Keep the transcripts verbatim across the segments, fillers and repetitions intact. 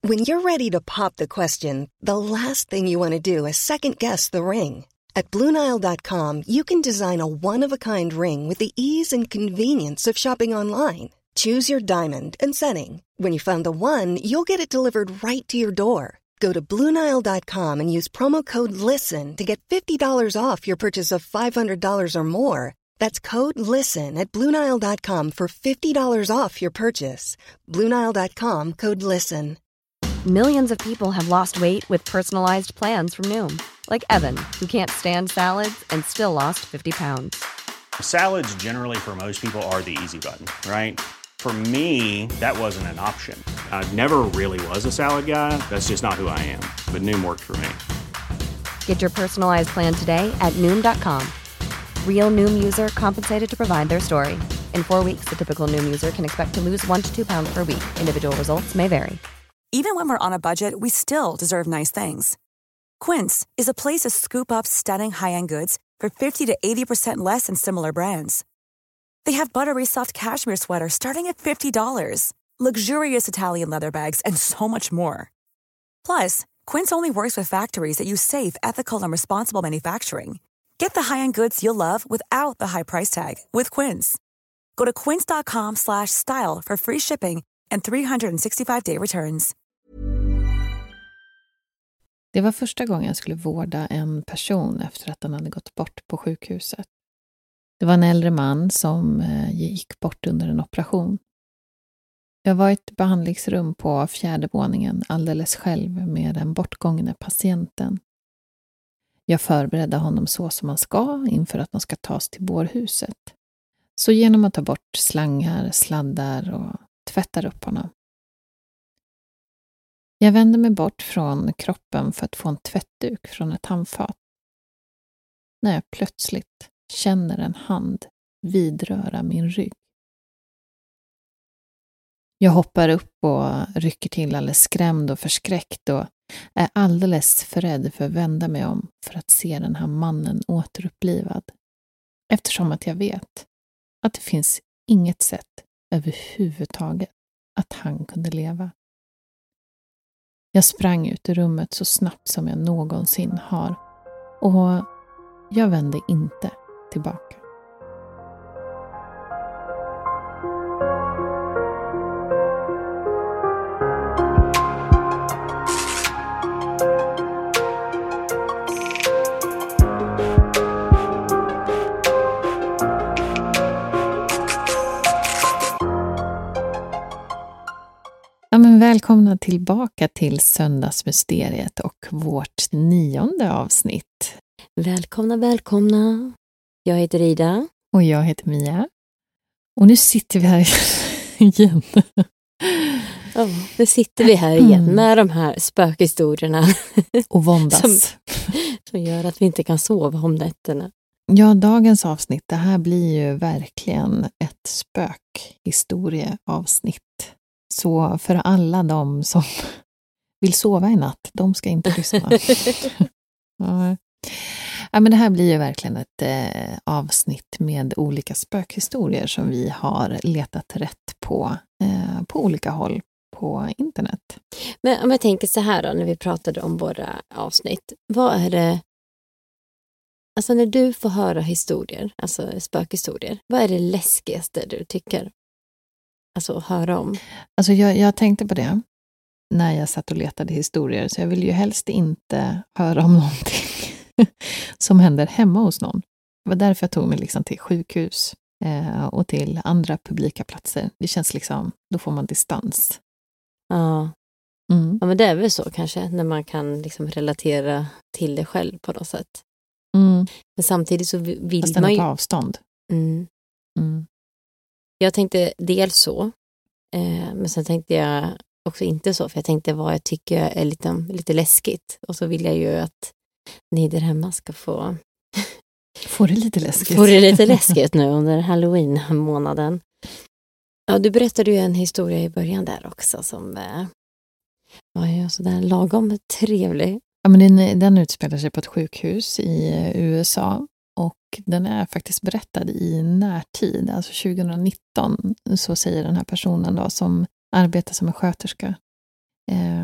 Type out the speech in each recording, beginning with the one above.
When you're ready to pop the question, the last thing you want to do is second-guess the ring. At Blue Nile dot com, you can design a one-of-a-kind ring with the ease and convenience of shopping online. Choose your diamond and setting. When you find the one, you'll get it delivered right to your door. Go to Blue Nile dot com and use promo code LISTEN to get fifty dollars off your purchase of five hundred dollars or more. That's code LISTEN at Blue Nile dot com for fifty dollars off your purchase. Blue Nile dot com, code LISTEN. Millions of people have lost weight with personalized plans from Noom. Like Evan, who can't stand salads and still lost fifty pounds. Salads generally for most people are the easy button, right? For me, that wasn't an option. I never really was a salad guy. That's just not who I am. But Noom worked for me. Get your personalized plan today at Noom dot com. Real Noom user compensated to provide their story. In four weeks, the typical Noom user can expect to lose one to two pounds per week. Individual results may vary. Even when we're on a budget, we still deserve nice things. Quince is a place to scoop up stunning high-end goods for fifty to eighty percent less than similar brands. They have buttery soft cashmere sweaters starting at fifty dollars, luxurious Italian leather bags, and so much more. Plus, Quince only works with factories that use safe, ethical, and responsible manufacturing. Get the high-end goods you'll love without the high price tag with Quince. Go to quince dot com slash style for free shipping and three sixty-five day returns. Det var första gången jag skulle vårda en person efter att han hade gått bort på sjukhuset. Det var en äldre man som gick bort under en operation. Jag var i ett behandlingsrum på fjärde våningen alldeles själv med den bortgångne patienten. Jag förberedde honom så som man ska inför att man ska tas till bårhuset. Så genom att ta bort slangar, sladdar och tvättar upp honom. Jag vände mig bort från kroppen för att få en tvättduk från ett handfat. När jag plötsligt känner en hand vidröra min rygg. Jag hoppar upp och rycker till alldeles skrämd och förskräckt och är alldeles för rädd för att vända mig om för att se den här mannen återupplivad. Eftersom att jag vet att det finns inget sätt överhuvudtaget att han kunde leva. Jag sprang ut ur rummet så snabbt som jag någonsin har och jag vände inte tillbaka. Ja, men välkomna tillbaka till Söndagsmysteriet och vårt nionde avsnitt. Välkomna, välkomna. Jag heter Ida. Och jag heter Mia. Och nu sitter vi här igen. Ja, nu sitter vi här igen med de här spökhistorierna. Och våndas. Som, som gör att vi inte kan sova om nätterna. Ja, dagens avsnitt, det här blir ju verkligen ett spökhistorieavsnitt. Så för alla de som vill sova i natt, de ska inte lyssna. Ja. Ja, men det här blir ju verkligen ett eh, avsnitt med olika spökhistorier som vi har letat rätt på eh, på olika håll på internet. Men om jag tänker så här då, när vi pratade om våra avsnitt. Vad är det, alltså när du får höra historier, alltså spökhistorier, vad är det läskigaste du tycker? Alltså att höra om. Alltså jag, jag tänkte på det när jag satt och letade historier. Så jag vill ju helst inte höra om någonting som händer hemma hos någon. Det var därför jag tog mig liksom till sjukhus eh, och till andra publika platser. Det känns liksom, då får man distans. Ja. Mm. Ja, men det är väl så kanske när man kan liksom relatera till det själv på något sätt. Mm. Men samtidigt så vill Fast man ju... på avstånd. Mm. Mm. Jag tänkte dels så, eh, men sen tänkte jag också inte så, för jag tänkte vad jag tycker är lite, lite läskigt. Och så vill jag ju att ni där hemma ska få... Får det lite läskigt. Får det lite läskigt nu under Halloween-månaden. Ja, du berättade ju en historia i början där också som eh, var ju sådär lagom trevlig. Ja, men den, den utspelar sig på ett sjukhus i U S A. Och den är faktiskt berättad i närtid, alltså tjugonitton, så säger den här personen då som arbetar som en sköterska. Eh,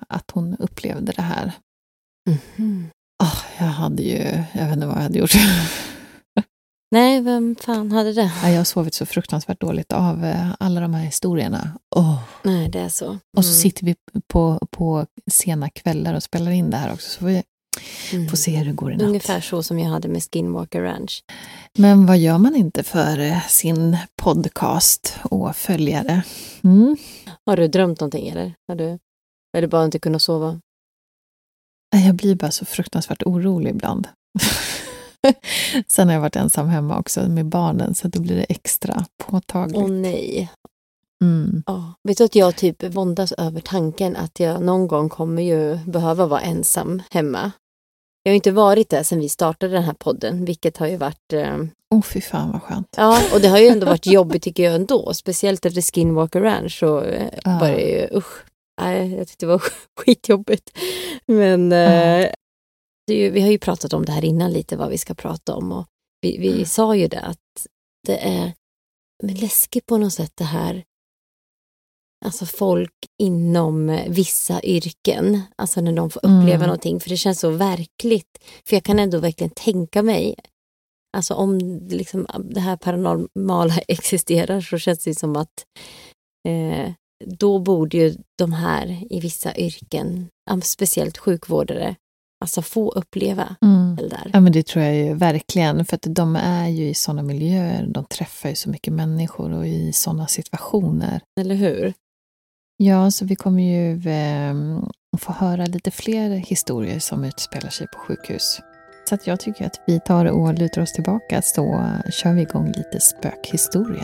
att hon upplevde det här. Mm-hmm. Oh, jag hade ju, jag vet inte vad jag hade gjort. Nej, vem fan hade det? Jag har sovit så fruktansvärt dåligt av alla de här historierna. Oh. Nej, det är så. Mm. Och så sitter vi på, på sena kvällar och spelar in det här också. Så får vi mm. får se hur det går i natt. Ungefär så som jag hade med Skinwalker Ranch. Men vad gör man inte för sin podcast och följare? Mm. Har du drömt någonting eller? Har du, är det bara inte kunna sova? Jag blir bara så fruktansvärt orolig ibland. Sen har jag varit ensam hemma också med barnen så då blir det extra påtagligt. Åh nej. Mm. Oh, vet du att jag typ våndas över tanken att jag någon gång kommer ju behöva vara ensam hemma. Jag har inte varit där sedan vi startade den här podden, vilket har ju varit... Åh, eh... oh, fy fan vad skönt. Ja, och det har ju ändå varit jobbigt tycker jag ändå. Speciellt efter Skinwalker Ranch så eh, ah. var det ju... Usch, nej, jag tyckte det var skitjobbigt. Men... Ah. Eh, det är ju, vi har ju pratat om det här innan lite, vad vi ska prata om. Och vi vi mm. sa ju det, att det är läskigt på något sätt det här. Alltså folk inom vissa yrken, alltså när de får uppleva mm. någonting, för det känns så verkligt. För jag kan ändå verkligen tänka mig, alltså om liksom det här paranormala existerar så känns det som att eh, då borde ju de här i vissa yrken, speciellt sjukvårdare, alltså få uppleva mm. det där. Ja, men det tror jag ju verkligen, för att de är ju i sådana miljöer, de träffar ju så mycket människor och i sådana situationer. Eller hur? Ja, så vi kommer ju eh, få höra lite fler historier som utspelar sig på sjukhus. Så att jag tycker att vi tar och lutar oss tillbaka så kör vi igång lite spökhistorier.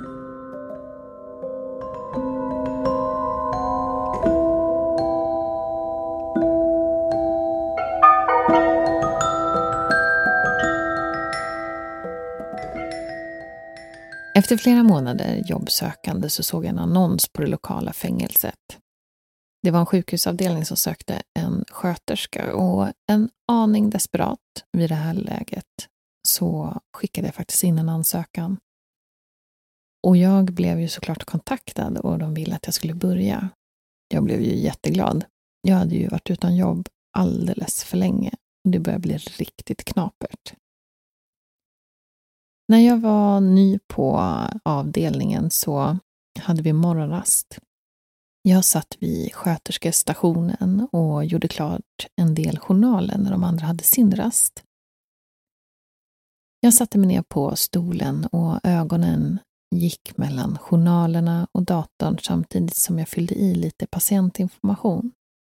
Efter flera månader jobbsökande så såg jag en annons på det lokala fängelset. Det var en sjukhusavdelning som sökte en sköterska och en aning desperat vid det här läget så skickade jag faktiskt in en ansökan. Och jag blev ju såklart kontaktad och de ville att jag skulle börja. Jag blev ju jätteglad. Jag hade ju varit utan jobb alldeles för länge och det började bli riktigt knapert. När jag var ny på avdelningen så hade vi morgonrast. Jag satt vid sköterskestationen och gjorde klart en del journaler när de andra hade sin rast. Jag satte mig ner på stolen och ögonen gick mellan journalerna och datorn samtidigt som jag fyllde i lite patientinformation.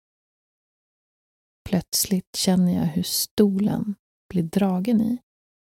Plötsligt känner jag hur stolen blir dragen i.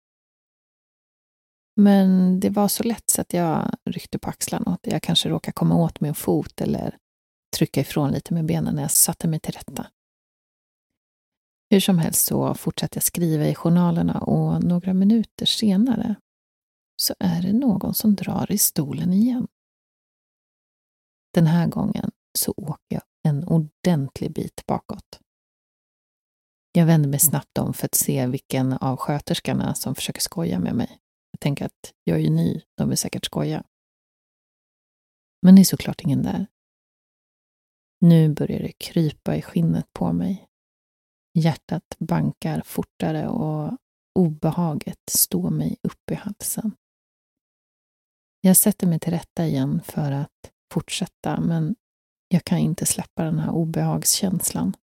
Men det var så lätt så att jag ryckte på axlarna och att jag kanske råkade komma åt med en fot eller trycka ifrån lite med benen när jag satte mig till rätta. Hur som helst så fortsatte jag skriva i journalerna och några minuter senare så är det någon som drar i stolen igen. Den här gången så åker jag en ordentlig bit bakåt. Jag vänder mig snabbt om för att se vilken av sköterskorna som försöker skoja med mig. Jag tänker att jag är ju ny, de vill säkert skoja. Men det är såklart ingen där. Nu börjar det krypa i skinnet på mig. Hjärtat bankar fortare och obehaget står mig upp i halsen. Jag sätter mig till rätta igen för att fortsätta, men jag kan inte släppa den här obehagskänslan.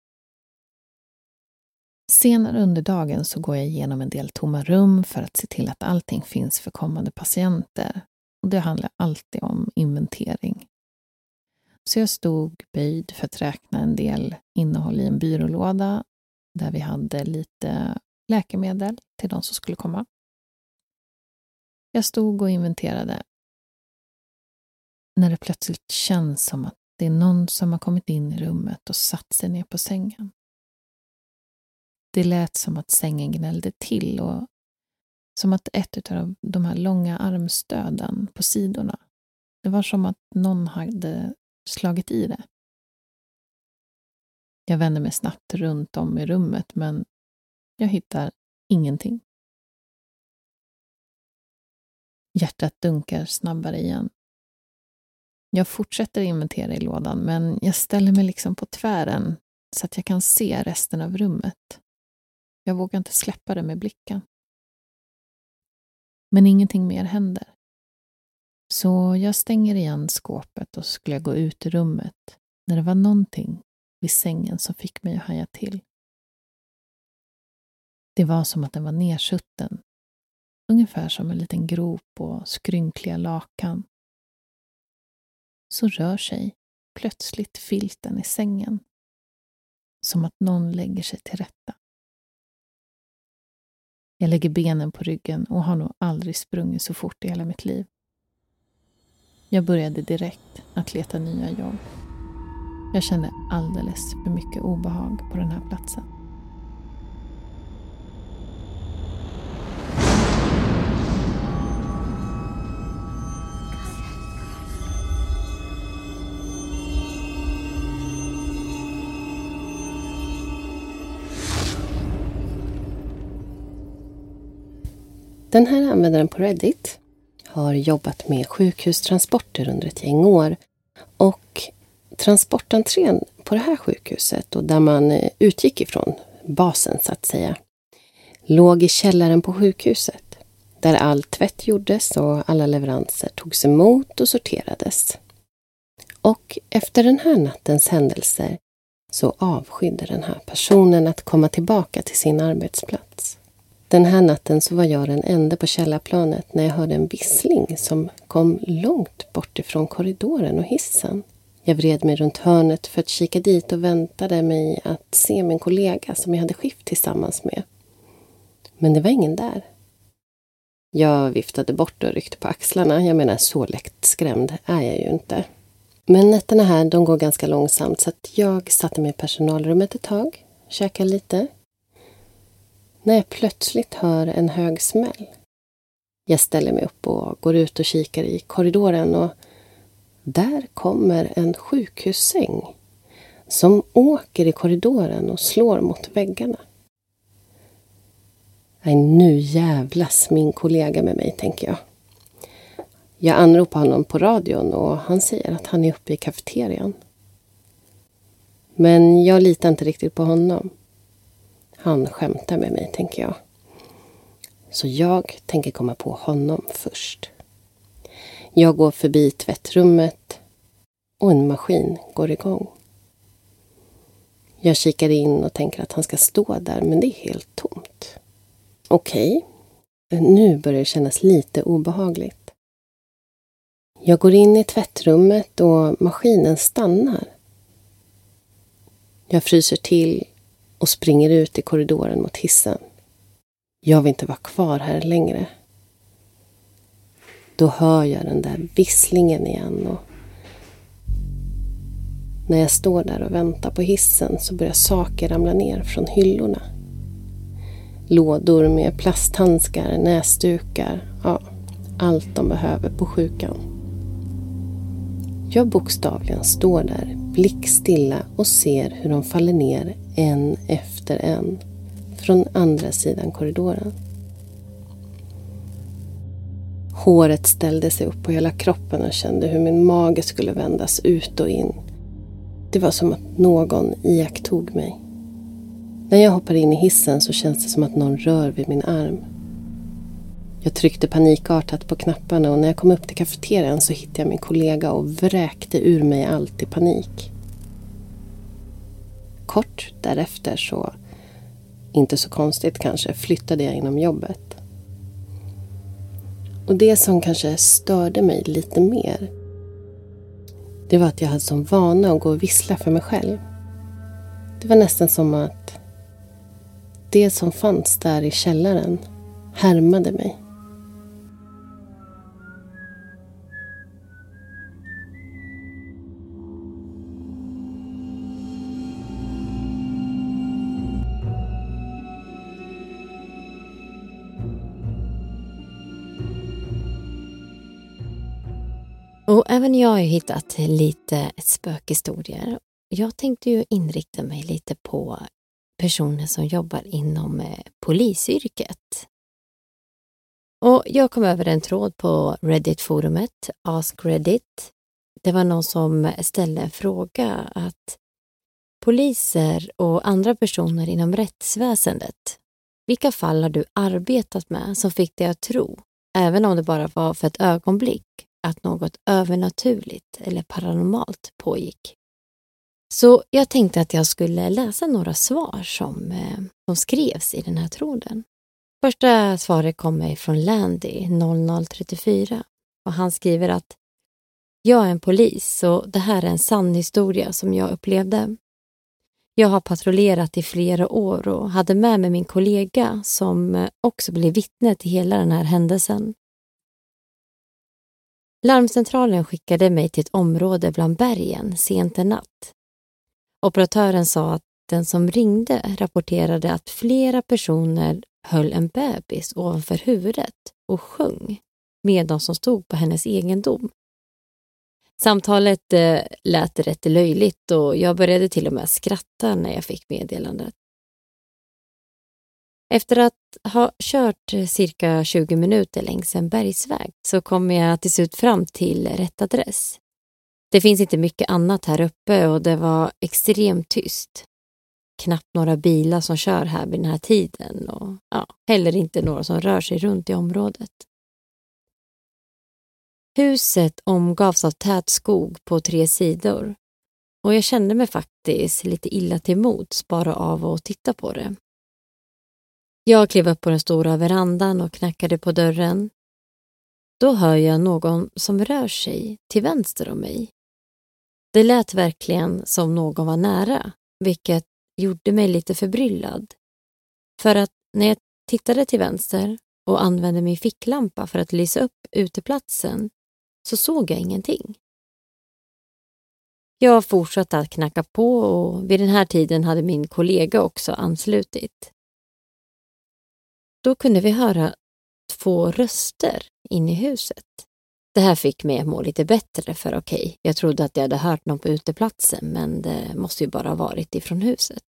Senare under dagen så går jag igenom en del tomma rum för att se till att allting finns för kommande patienter. Och det handlar alltid om inventering. Så jag stod böjd för att räkna en del innehåll i en byrålåda där vi hade lite läkemedel till de som skulle komma. Jag stod och inventerade när det plötsligt känns som att det är någon som har kommit in i rummet och satt sig ner på sängen. Det lät som att sängen gnällde till och som att ett av de här långa armstöden på sidorna, det var som att någon hade slagit i det. Jag vänder mig snabbt runt om i rummet men jag hittar ingenting. Hjärtat dunkar snabbare igen. Jag fortsätter inventera i lådan, men jag ställer mig liksom på tvären så att jag kan se resten av rummet. Jag vågar inte släppa det med blicken. Men ingenting mer händer. Så jag stänger igen skåpet och skulle gå ut i rummet när det var någonting vid sängen som fick mig att haja till. Det var som att den var nedsutten. Ungefär som en liten grop och skrynkliga lakan. Så rör sig plötsligt filten i sängen. Som att någon lägger sig till rätta. Jag lägger benen på ryggen och har nog aldrig sprungit så fort i hela mitt liv. Jag började direkt att leta nya jobb. Jag kände alldeles för mycket obehag på den här platsen. Den här användaren på Reddit har jobbat med sjukhustransporter under ett gäng år. Och transportentrén på det här sjukhuset, och där man utgick ifrån basen så att säga, låg i källaren på sjukhuset. Där all tvätt gjordes och alla leveranser togs emot och sorterades. Och efter den här nattens händelser så avskydde den här personen att komma tillbaka till sin arbetsplats. Den här natten så var jag den enda på källarplanet när jag hörde en vissling som kom långt bort ifrån korridoren och hissen. Jag vred mig runt hörnet för att kika dit och väntade mig att se min kollega som jag hade skift tillsammans med. Men det var ingen där. Jag viftade bort och ryckte på axlarna. Jag menar, så lätt skrämd är jag ju inte. Men nätterna här, de går ganska långsamt, så att jag satte mig i personalrummet ett tag, käkade lite. När jag plötsligt hör en hög smäll. Jag ställer mig upp och går ut och kikar i korridoren, och där kommer en sjukhussäng som åker i korridoren och slår mot väggarna. Nej, nu jävlas min kollega med mig, tänker jag. Jag anropar honom på radion och han säger att han är uppe i kafeterian. Men jag litar inte riktigt på honom. Han skämtar med mig, tänker jag. Så jag tänker komma på honom först. Jag går förbi tvättrummet och en maskin går igång. Jag kikar in och tänker att han ska stå där, men det är helt tomt. Okej, nu börjar det kännas lite obehagligt. Jag går in i tvättrummet och maskinen stannar. Jag fryser till och springer ut i korridoren mot hissen. Jag vill inte vara kvar här längre. Då hör jag den där visslingen igen, och när jag står där och väntar på hissen så börjar saker ramla ner från hyllorna. Lådor med plasthandskar, näsdukar, ja, allt de behöver på sjukan. Jag bokstavligen står där, blickstilla, och ser hur de faller ner en efter en från andra sidan korridoren. Håret ställde sig upp på hela kroppen och kände hur min mage skulle vändas ut och in. Det var som att någon iakttog mig. När jag hoppar in i hissen så känns det som att någon rör vid min arm. Jag tryckte panikartat på knapparna, och när jag kom upp till kafeterian så hittade jag min kollega och vräkte ur mig allt i panik. Kort därefter så, inte så konstigt kanske, flyttade jag inom jobbet. Och det som kanske störde mig lite mer, det var att jag hade som vana att gå och vissla för mig själv. Det var nästan som att det som fanns där i källaren härmade mig. Och även jag har ju hittat lite spökhistorier. Jag tänkte ju inrikta mig lite på personer som jobbar inom polisyrket. Och jag kom över en tråd på Reddit-forumet Ask Reddit, det var någon som ställde en fråga att poliser och andra personer inom rättsväsendet, vilka fall har du arbetat med som fick dig att tro, även om det bara var för ett ögonblick, att något övernaturligt eller paranormalt pågick? Så jag tänkte att jag skulle läsa några svar som, eh, som skrevs i den här tråden. Första svaret kommer från Landy noll noll tre fyra och han skriver att jag är en polis och det här är en sann historia som jag upplevde. Jag har patrullerat i flera år och hade med mig min kollega som också blev vittne till hela den här händelsen. Larmcentralen skickade mig till ett område bland bergen sent en natt. Operatören sa att den som ringde rapporterade att flera personer höll en bebis ovanför huvudet och sjöng med de som stod på hennes egendom. Samtalet eh, lät rätt löjligt och jag började till och med skratta när jag fick meddelandet. Efter att ha kört cirka tjugo minuter längs en bergsväg så kom jag till slut fram till rätt adress. Det finns inte mycket annat här uppe och det var extremt tyst. Knappt några bilar som kör här vid den här tiden och ja, heller inte några som rör sig runt i området. Huset omgavs av tät skog på tre sidor och jag kände mig faktiskt lite illa till mods bara av att titta på det. Jag klev upp på den stora verandan och knackade på dörren. Då hör jag någon som rör sig till vänster om mig. Det lät verkligen som någon var nära, vilket gjorde mig lite förbryllad. För att när jag tittade till vänster och använde min ficklampa för att lysa upp uteplatsen så såg jag ingenting. Jag fortsatte att knacka på och vid den här tiden hade min kollega också anslutit. Då kunde vi höra två röster in i huset. Det här fick mig att må lite bättre för okej, okay, jag trodde att jag hade hört någon på uteplatsen men det måste ju bara ha varit ifrån huset.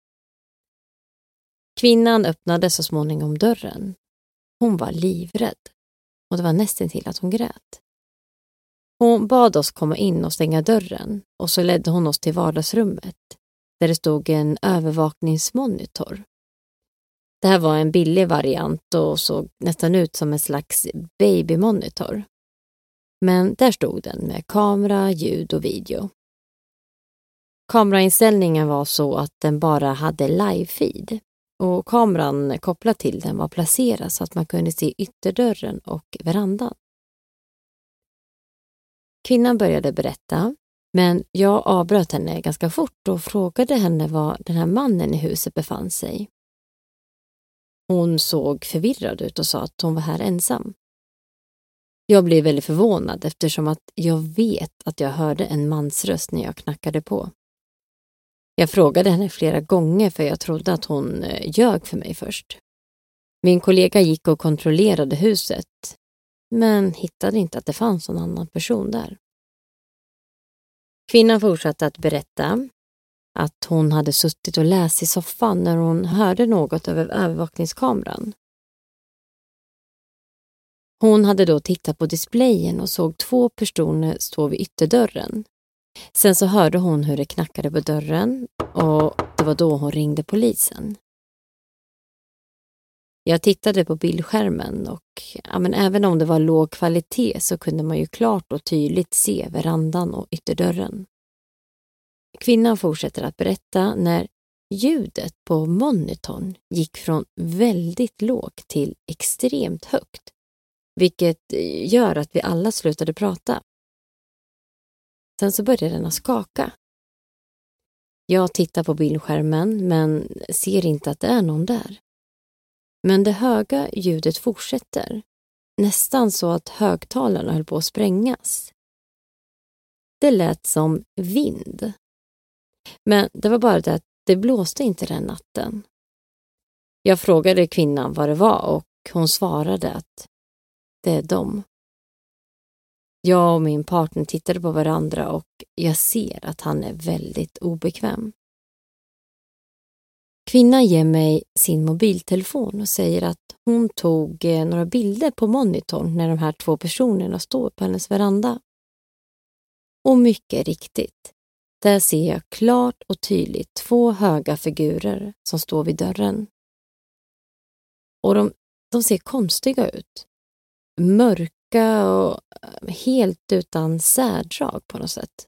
Kvinnan öppnade så småningom dörren. Hon var livrädd och det var nästan till att hon grät. Hon bad oss komma in och stänga dörren och så ledde hon oss till vardagsrummet där det stod en övervakningsmonitor. Det här var en billig variant och såg nästan ut som en slags babymonitor. Men där stod den med kamera, ljud och video. Kamerainställningen var så att den bara hade live-feed och kameran kopplad till den var placerad så att man kunde se ytterdörren och verandan. Kvinnan började berätta, men jag avbröt henne ganska fort och frågade henne var den här mannen i huset befann sig. Hon såg förvirrad ut och sa att hon var här ensam. Jag blev väldigt förvånad eftersom att jag vet att jag hörde en mans röst när jag knackade på. Jag frågade henne flera gånger för jag trodde att hon ljög för mig först. Min kollega gick och kontrollerade huset men hittade inte att det fanns någon annan person där. Kvinnan fortsatte att berätta att hon hade suttit och läst i soffan när hon hörde något över övervakningskameran. Hon hade då tittat på displayen och såg två personer stå vid ytterdörren. Sen så hörde hon hur det knackade på dörren och det var då hon ringde polisen. Jag tittade på bildskärmen och ja, men även om det var låg kvalitet så kunde man ju klart och tydligt se verandan och ytterdörren. Kvinnan fortsätter att berätta när ljudet på monitorn gick från väldigt lågt till extremt högt, vilket gör att vi alla slutade prata. Sen så började den att skaka. Jag tittar på bildskärmen men ser inte att det är någon där. Men det höga ljudet fortsätter, nästan så att högtalarna höll på att sprängas. Det lät som vind. Men det var bara det att det blåste inte den natten. Jag frågade kvinnan vad det var och hon svarade att det är dem. Jag och min partner tittade på varandra och jag ser att han är väldigt obekväm. Kvinnan ger mig sin mobiltelefon och säger att hon tog några bilder på monitorn när de här två personerna står på hennes veranda. Och mycket riktigt, där ser jag klart och tydligt två höga figurer som står vid dörren. Och de, de ser konstiga ut. Mörka och helt utan särdrag på något sätt.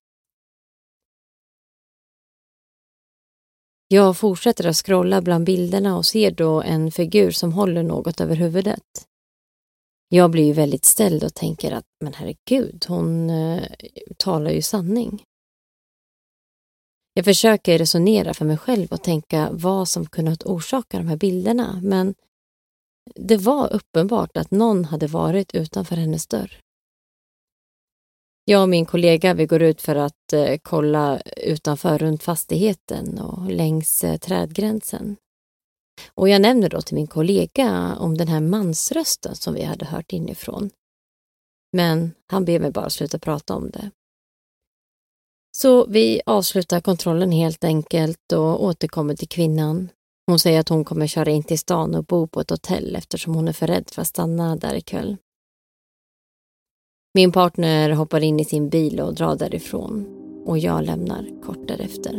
Jag fortsätter att scrolla bland bilderna och ser då en figur som håller något över huvudet. Jag blir ju väldigt ställd och tänker att, men herregud, hon eh, talar ju sanning. Jag försöker resonera för mig själv och tänka vad som kunnat orsaka de här bilderna, men det var uppenbart att någon hade varit utanför hennes dörr. Jag och min kollega, vi går ut för att eh, kolla utanför runt fastigheten och längs eh, trädgränsen. Och jag nämner då till min kollega om den här mansrösten som vi hade hört inifrån. Men han ber mig bara sluta prata om det. Så vi avslutar kontrollen helt enkelt och återkommer till kvinnan. Hon säger att hon kommer köra in till stan och bo på ett hotell eftersom hon är för rädd för att stanna där ikväll. Min partner hoppar in i sin bil och drar därifrån och jag lämnar kort därefter.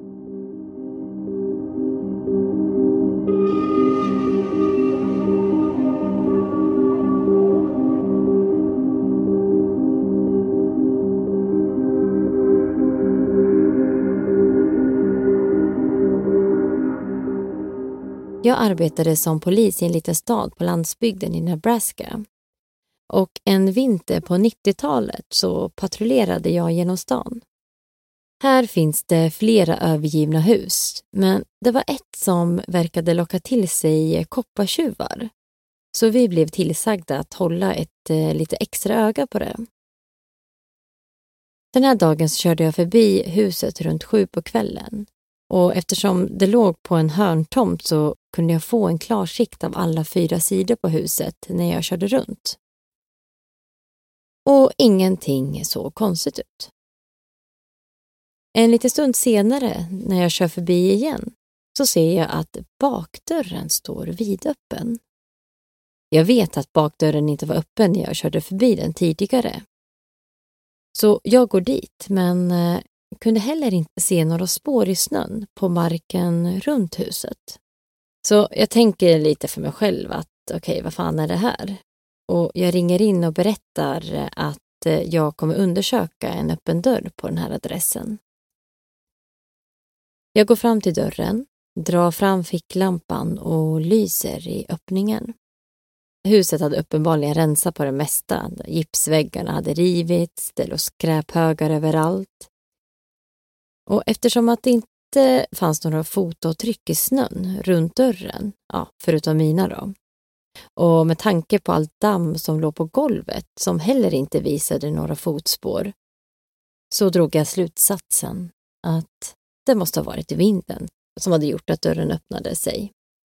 Jag arbetade som polis i en liten stad på landsbygden i Nebraska. Och en vinter på nittiotalet så patrullerade jag genom stan. Här finns det flera övergivna hus, men det var ett som verkade locka till sig koppartjuvar. Så vi blev tillsagda att hålla ett eh, lite extra öga på det. Den här dagen så körde jag förbi huset runt sju på kvällen. Och eftersom det låg på en hörntomt så kunde jag få en klar sikt av alla fyra sidor på huset när jag körde runt. Och ingenting så konstigt ut. En liten stund senare, när jag kör förbi igen, så ser jag att bakdörren står vidöppen. Jag vet att bakdörren inte var öppen när jag körde förbi den tidigare. Så jag går dit, men eh, kunde heller inte se några spår i snön på marken runt huset. Så jag tänker lite för mig själv att okej, okay, vad fan är det här? Och jag ringer in och berättar att jag kommer undersöka en öppen dörr på den här adressen. Jag går fram till dörren, drar fram ficklampan och lyser i öppningen. Huset hade uppenbarligen rensat på det mesta. Gipsväggarna hade rivits, det låg skräphögar överallt. Och eftersom att det inte fanns några fotavtryck i snön runt dörren, ja, förutom mina då, och med tanke på allt damm som låg på golvet som heller inte visade några fotspår, så drog jag slutsatsen att det måste ha varit vinden som hade gjort att dörren öppnade sig.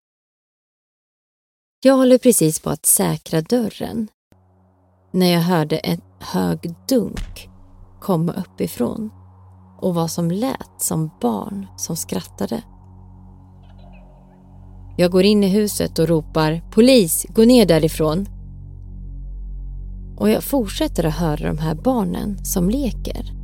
Jag håller precis på att säkra dörren när jag hörde en hög dunk komma uppifrån och vad som lät som barn som skrattade. Jag går in i huset och ropar polis, gå ner därifrån. Och jag fortsätter att höra de här barnen som leker.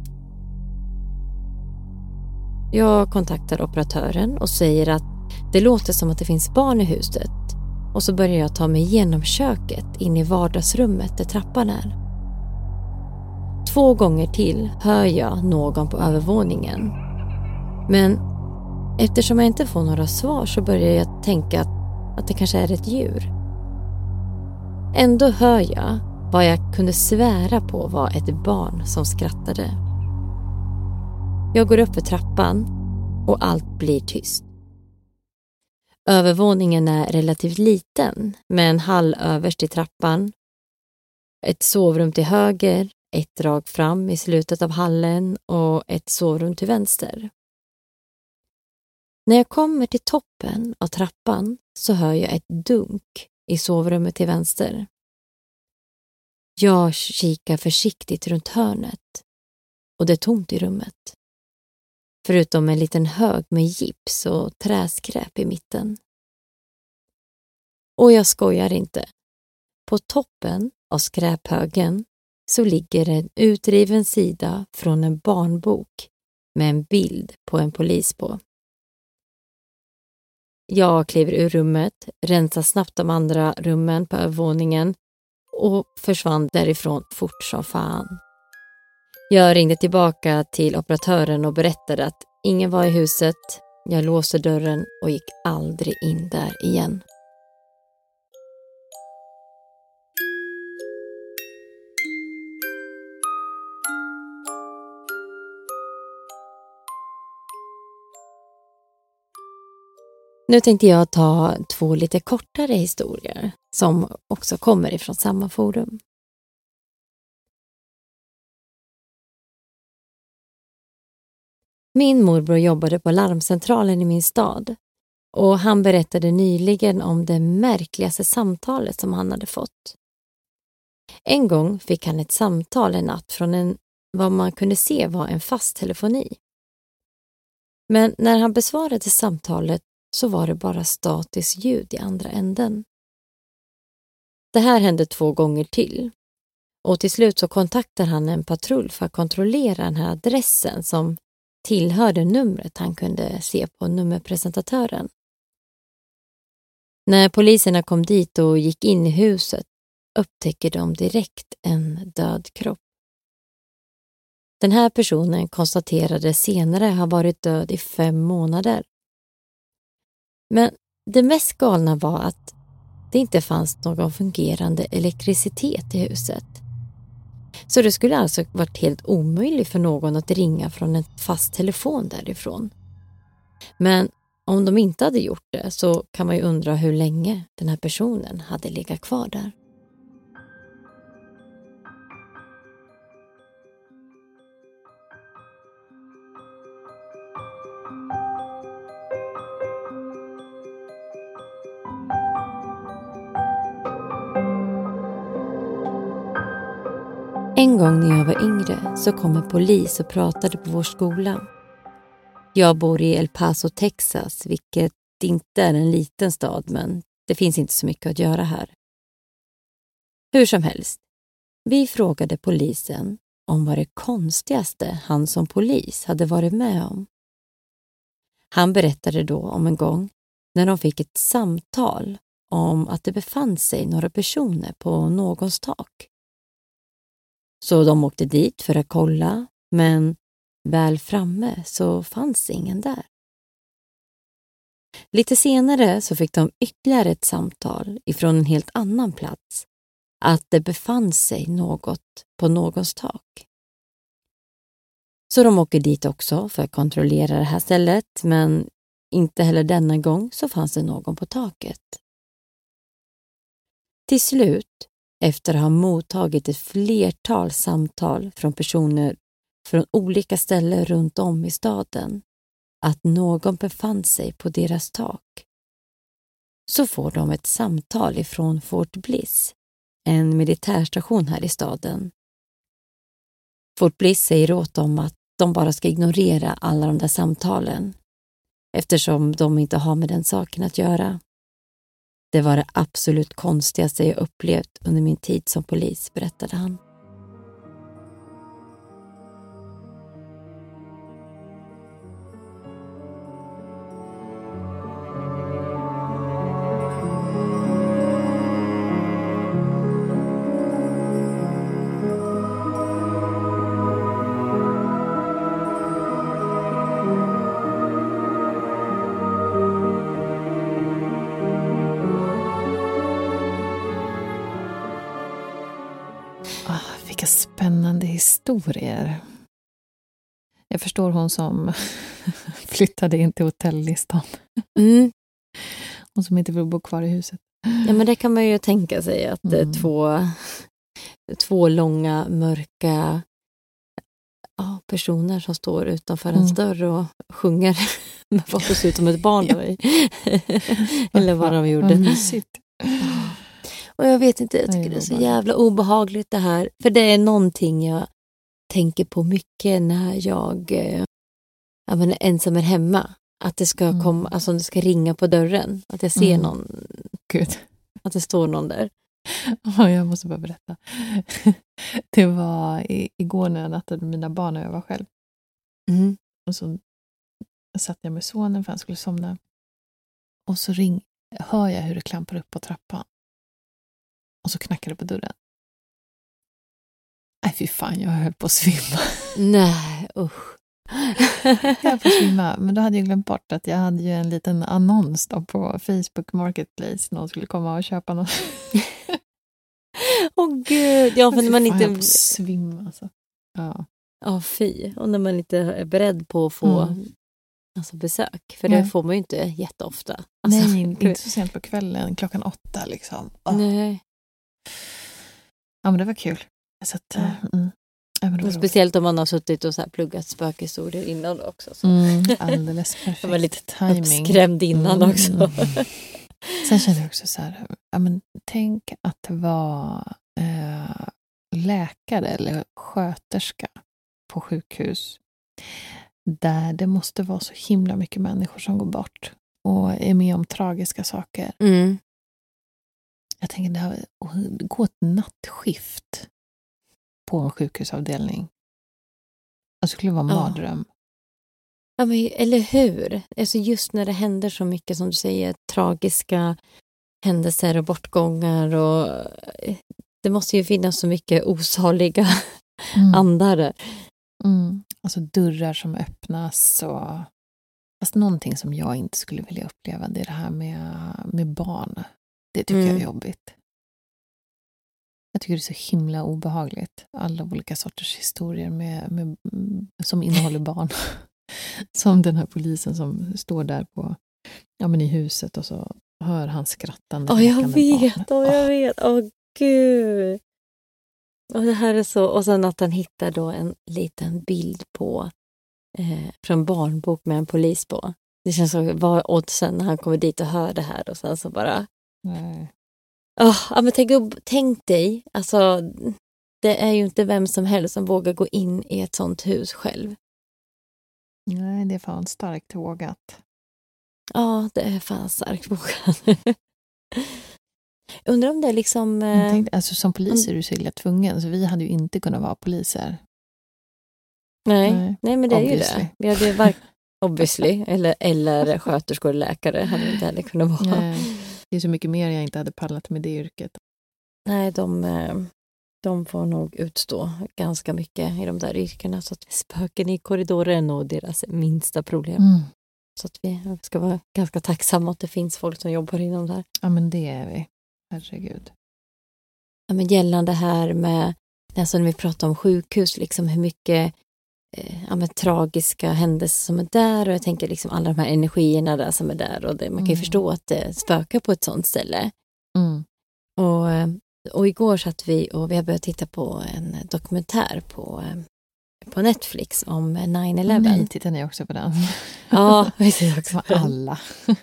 Jag kontaktar operatören och säger att det låter som att det finns barn i huset. Och så börjar jag ta mig igenom köket in i vardagsrummet där trappan är. Två gånger till hör jag någon på övervåningen. Men eftersom jag inte får några svar så börjar jag tänka att, att det kanske är ett djur. Ändå hör jag vad jag kunde svära på var ett barn som skrattade. Jag går upp för trappan och allt blir tyst. Övervåningen är relativt liten med en hall överst i trappan. Ett sovrum till höger, ett drag fram i slutet av hallen och ett sovrum till vänster. När jag kommer till toppen av trappan så hör jag ett dunk i sovrummet till vänster. Jag kikar försiktigt runt hörnet och det är tomt i rummet. Förutom en liten hög med gips och träskräp i mitten. Och jag skojar inte. På toppen av skräphögen så ligger en utdriven sida från en barnbok med en bild på en polis på. Jag kliver ur rummet, rensar snabbt de andra rummen på övervåningen och försvann därifrån fort som fan. Jag ringde tillbaka till operatören och berättade att ingen var i huset. Jag låste dörren och gick aldrig in där igen. Nu tänkte jag ta två lite kortare historier som också kommer ifrån samma forum. Min morbror jobbade på larmcentralen i min stad och han berättade nyligen om det märkligaste samtalet som han hade fått. En gång fick han ett samtal en natt från en, vad man kunde se var en fast telefoni. Men när han besvarade samtalet så var det bara statiskt ljud i andra änden. Det här hände två gånger till. Och till slut så kontaktar han en patrull för att kontrollera den här adressen som tillhörde numret han kunde se på nummerpresentatören. När poliserna kom dit och gick in i huset upptäcker de direkt en död kropp. Den här personen konstaterade senare ha varit död i fem månader. Men det mest galna var att det inte fanns någon fungerande elektricitet i huset. Så det skulle alltså varit helt omöjligt för någon att ringa från en fast telefon därifrån. Men om de inte hade gjort det så kan man ju undra hur länge den här personen hade legat kvar där. En gång när jag var yngre så kom en polis och pratade på vår skola. Jag bor i El Paso, Texas, vilket inte är en liten stad, men det finns inte så mycket att göra här. Hur som helst, vi frågade polisen om vad det konstigaste han som polis hade varit med om. Han berättade då om en gång när de fick ett samtal om att det befann sig några personer på någons tak. Så de åkte dit för att kolla, men väl framme så fanns ingen där. Lite senare så fick de ytterligare ett samtal ifrån en helt annan plats, att det befann sig något på någons tak. Så de åker dit också för att kontrollera det här stället, men inte heller denna gång så fanns det någon på taket. Till slut, efter att ha mottagit ett flertal samtal från personer från olika ställen runt om i staden, att någon befann sig på deras tak, så får de ett samtal ifrån Fort Bliss, en militärstation här i staden. Fort Bliss säger åt dem att de bara ska ignorera alla de där samtalen, eftersom de inte har med den saken att göra. Det var det absolut konstigaste jag upplevt under min tid som polis, berättade han. Vilka spännande historier. Jag förstår hon som flyttade in till hotelllistan. Mm. Hon som inte vill bo kvar i huset. Ja, men det kan man ju tänka sig att mm. två, två långa, mörka ja, personer som står utanför mm. en dörr och sjunger med vad som ser ut som ett barn. Då. Eller vad de gjorde. Vad mysigt. Och jag vet inte, jag tycker det är så jävla obehagligt det här. För det är någonting jag tänker på mycket när jag eh, ja, men ensam är hemma. Att det ska Mm. komma, alltså det ska ringa på dörren. Att jag ser Mm. någon, Gud. att det står någon där. Ja, jag måste bara berätta. Det var i, igår när jag nattade med mina barn och jag var själv. Mm. Och så satt jag med sonen för han skulle somna. Och så ring, hör jag hur det klampar upp på trappan. Och så knackar det på dörren. Nej, fy fan, jag höll på att svimma. Nej, usch. Jag höll på att svimma. Men då hade jag glömt bort att jag hade ju en liten annons då på Facebook Marketplace. Någon skulle komma och köpa något. Åh oh, gud, ja, för när man inte... Jag svimma, alltså. Ja. Ja, fy. Och när man inte är beredd på att få mm. alltså, besök. För Nej. det får man ju inte jätteofta. Alltså, Nej, inte så sent på kvällen. Klockan åtta liksom. Oh. Nej. Ja, men det var kul. Så att, ja. mm. Ja, men och speciellt om man har suttit och så här pluggat spökhistorier innan också. Så. Mm, alldeles perfekt. Jag var lite timing. Skrämd innan mm. också. Sen kände jag också så här, ja, men tänk att vara eh, läkare eller sköterska på sjukhus där det måste vara så himla mycket människor som går bort och är med om tragiska saker. Mm. Jag tänker det här, gå ett nattskift på en sjukhusavdelning. Alltså det skulle vara en ja. mardröm. Ja, men, eller hur? Alltså just när det händer så mycket som du säger, tragiska händelser och bortgångar och det måste ju finnas så mycket osaliga mm. andar där. Mm. Alltså dörrar som öppnas och fast någonting som jag inte skulle vilja uppleva, det är det här med, med barn. Det tycker mm. jag är jobbigt. Jag tycker det är så himla obehagligt. Alla olika sorters historier med, med, som innehåller barn. Som den här polisen som står där på, ja, men i huset och så hör han skrattande. Åh, jag vet, åh, jag vet. Åh, gud. Och det här är så, och sen att han hittar då en liten bild på eh, från barnbok med en polis på. Det känns så, vad oddsen när han kommer dit och hör det här och sen så bara nej. Oh, ja, men tänk, tänk dig, alltså det är ju inte vem som helst som vågar gå in i ett sånt hus själv. Nej, det är fan starkt vågat. Ja, det är fan starkt vågat. Undrar om det är liksom... Eh, tänkte, alltså som polis är du så illa tvungen, så vi hade ju inte kunnat vara poliser. Nej, nej, nej men det obviously. är ju det. Vi hade varken obviously, eller, eller sköterskor och läkare hade vi inte heller kunnat vara. Nej, det är så mycket mer jag inte hade pallat med det yrket. Nej, de, de får nog utstå ganska mycket i de där yrkena, så att spöken i korridorer är nog deras minsta problem. Mm. Så att vi ska vara ganska tacksamma att det finns folk som jobbar inom där. Ja, men det är vi. Herregud. Ja, men gällande här med, alltså när vi pratar om sjukhus, liksom hur mycket eh, ja, men, tragiska händelser som är där, och jag tänker liksom alla de här energierna där som är där, och det, man kan ju mm. förstå att det spökar på ett sånt ställe. Mm. Och, och igår satt vi och vi har börjat titta på en dokumentär på på Netflix om nine eleven. Nej, tittar ni också på den? Ja, vi tittar också på den. Alla.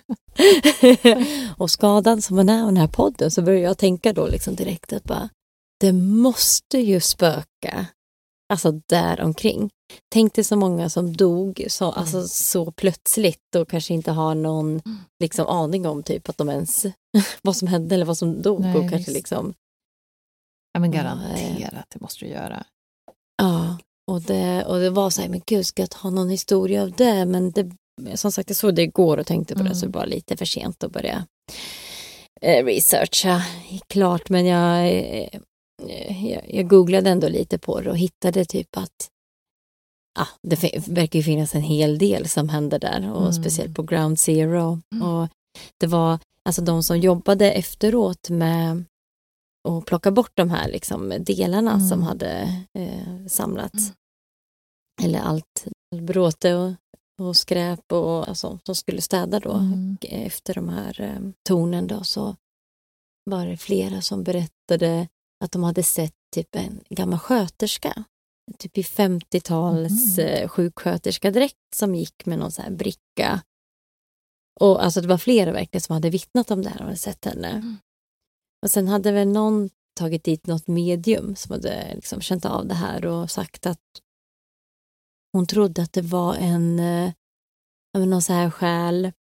Och skadan som man är av den här podden, så börjar jag tänka då liksom direkt att bara, det måste ju spöka alltså där omkring. Tänk dig så många som dog så, mm. alltså, så plötsligt och kanske inte har någon liksom, aning om typ att de ens vad som hände eller vad som dog. Nej, och kanske liksom ja, men garanterat, det måste du göra. Ja, och det, och det var så här, men gud, ska jag ta någon historia av det? Men det, som sagt, jag såg det igår och tänkte på mm. det, så det var lite för sent att börja eh, researcha. Klart, men jag, eh, jag, jag googlade ändå lite på det och hittade typ att ah, det f- verkar ju finnas en hel del som händer där, och mm. speciellt på Ground Zero. Mm. Och det var alltså de som jobbade efteråt med att plocka bort de här liksom, delarna mm. som hade eh, samlats. Mm. Eller allt bråte och, och skräp och alltså, som skulle städa då. Mm. Efter de här eh, tornen då, så var det flera som berättade att de hade sett typ en gammal sköterska. Typ i femtio-tals mm. eh, sjuksköterska direkt som gick med någon så här bricka. Och alltså det var flera verkligen som hade vittnat om det här och hade sett henne. Mm. Och sen hade väl någon tagit dit något medium som hade liksom känt av det här och sagt att hon trodde att det var en eh, någon så här själ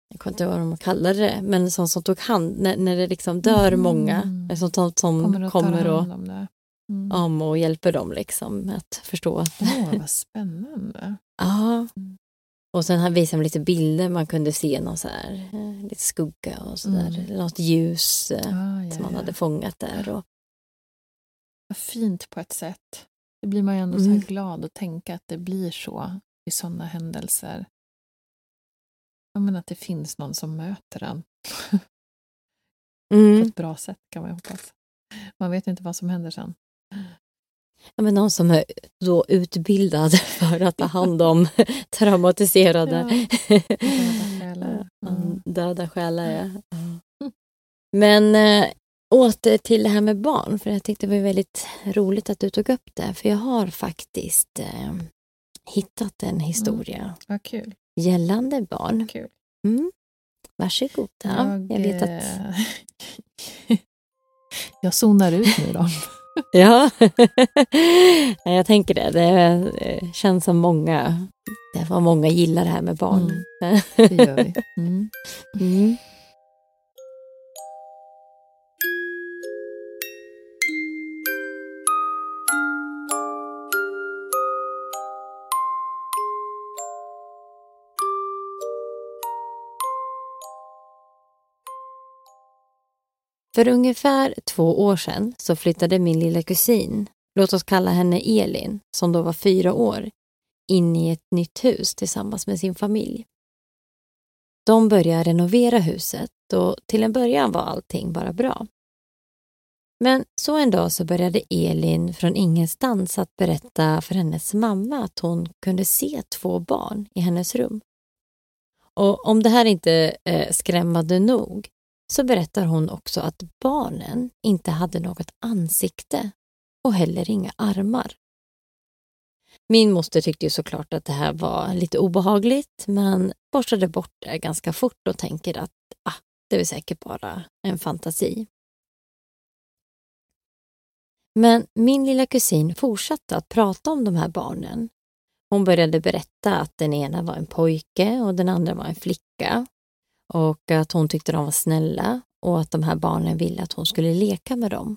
jag kommer inte ihåg vad de kallade det, men som, som tog hand, när, när det liksom dör Mm. många, som, som, som Kommer att kommer ta och, hand om det. Mm. om och hjälper dem liksom att förstå att Åh, vad spännande. ja. Och sen här visade de lite bilder, man kunde se någon så här, eh, lite skugga och så där, Mm. något ljus eh, Ah, ja, som man ja. hade fångat där. Och, Vad fint på ett sätt. Det blir man ju ändå så Mm. här glad att tänka att det blir så i sådana händelser. Jag menar att det finns någon som möter en på mm. ett bra sätt, kan man ju hoppas. Man vet inte vad som händer sen. Ja, men någon som är då utbildad för att ta hand om traumatiserade Döda själar. Mm, döda själar. Ja. Men äh, åter till det här med barn, för jag tyckte det var väldigt roligt att du tog upp det, för jag har faktiskt äh, hittat en historia Vad kul. gällande barn. Kul. Mm. Varsågod. Ja, jag, jag vet att... eh, jag zonar ut nu då. Ja, jag tänker det. Det känns som många, det var många gillar det här med barn. Mm. Det gör vi. Mm. Mm. För ungefär två år sedan så flyttade min lilla kusin, låt oss kalla henne Elin, som då var fyra år, in i ett nytt hus tillsammans med sin familj. De började renovera huset och till en början var allting bara bra. Men så en dag så började Elin från ingenstans att berätta för hennes mamma att hon kunde se två barn i hennes rum. Och om det här inte är skrämmande nog så berättar hon också att barnen inte hade något ansikte och heller inga armar. Min moster tyckte ju såklart att det här var lite obehagligt, men borstade bort det ganska fort och tänker att ah, det är säkert bara en fantasi. Men min lilla kusin fortsatte att prata om de här barnen. Hon började berätta att den ena var en pojke och den andra var en flicka. Och att hon tyckte de var snälla och att de här barnen ville att hon skulle leka med dem.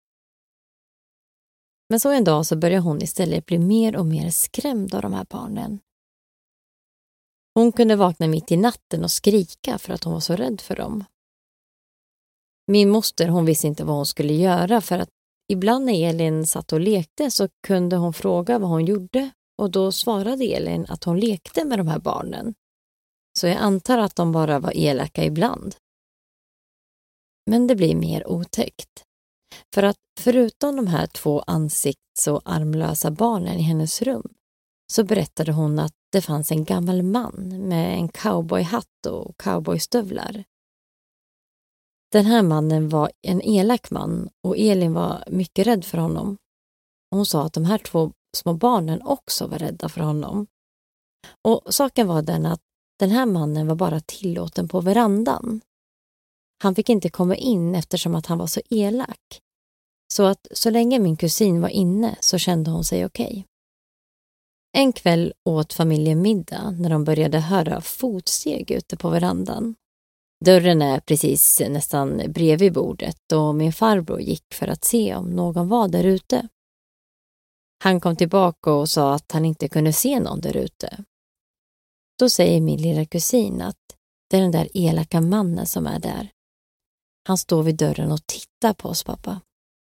Men så en dag så började hon istället bli mer och mer skrämd av de här barnen. Hon kunde vakna mitt i natten och skrika för att hon var så rädd för dem. Min moster, hon visste inte vad hon skulle göra, för att ibland när Elin satt och lekte så kunde hon fråga vad hon gjorde, och då svarade Elin att hon lekte med de här barnen. Så jag antar att de bara var elaka ibland. Men det blir mer otäckt. För att förutom de här två ansikts- och armlösa barnen i hennes rum så berättade hon att det fanns en gammal man med en cowboyhatt och cowboystövlar. Den här mannen var en elak man och Elin var mycket rädd för honom. Hon sa att de här två små barnen också var rädda för honom. Och saken var den att den här mannen var bara tillåten på verandan. Han fick inte komma in eftersom att han var så elak. Så att så länge min kusin var inne så kände hon sig okej. En kväll åt familjen middag när de började höra fotsteg ute på verandan. Dörren är precis nästan bredvid bordet och min farbror gick för att se om någon var där ute. Han kom tillbaka och sa att han inte kunde se någon där ute. Då säger min lilla kusin att det är den där elaka mannen som är där. Han står vid dörren och tittar på oss, pappa.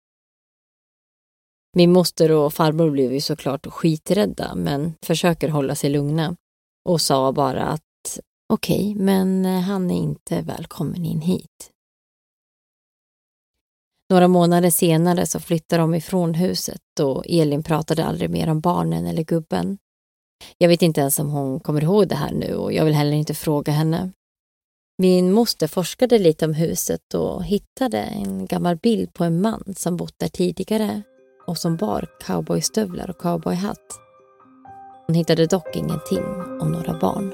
Min moster och farbror blev ju såklart skiträdda, men försöker hålla sig lugna och sa bara att okej, okay, men han är inte välkommen in hit. Några månader senare så flyttade de ifrån huset och Elin pratade aldrig mer om barnen eller gubben. Jag vet inte ens om hon kommer ihåg det här nu och jag vill heller inte fråga henne. Min moster forskade lite om huset och hittade en gammal bild på en man som bott där tidigare och som bar cowboystövlar och cowboyhatt. Hon hittade dock ingenting om några barn.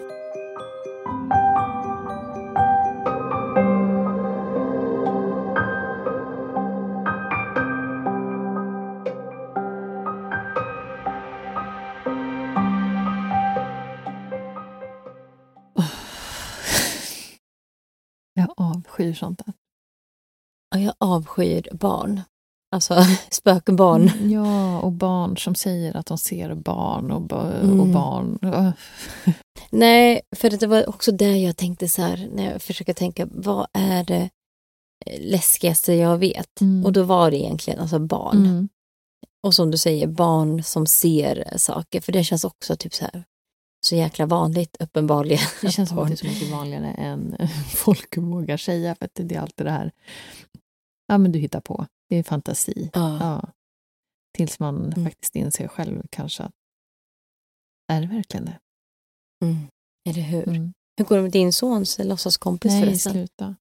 Jag avskyr sånt där. Ja, jag avskyr barn. Alltså spökbarn. Mm, ja, och barn som säger att de ser barn och, ba- Mm. och barn. Nej, för det var också där jag tänkte så här, när jag försöker tänka, vad är det läskigaste jag vet? Mm. Och då var det egentligen alltså barn. Mm. Och som du säger, barn som ser saker. För det känns också typ så här, så jäkla vanligt uppenbarligen. Det känns som att det är så mycket vanligare än folk vågar säga. För att det är alltid det här, ja men du hittar på. Det är fantasi. Ja. Ja. Tills man Mm. faktiskt inser själv kanske att är det verkligen det? Mm. Eller hur? Mm. Hur går det med din sons låtsaskompis Nej, förresten? sluta.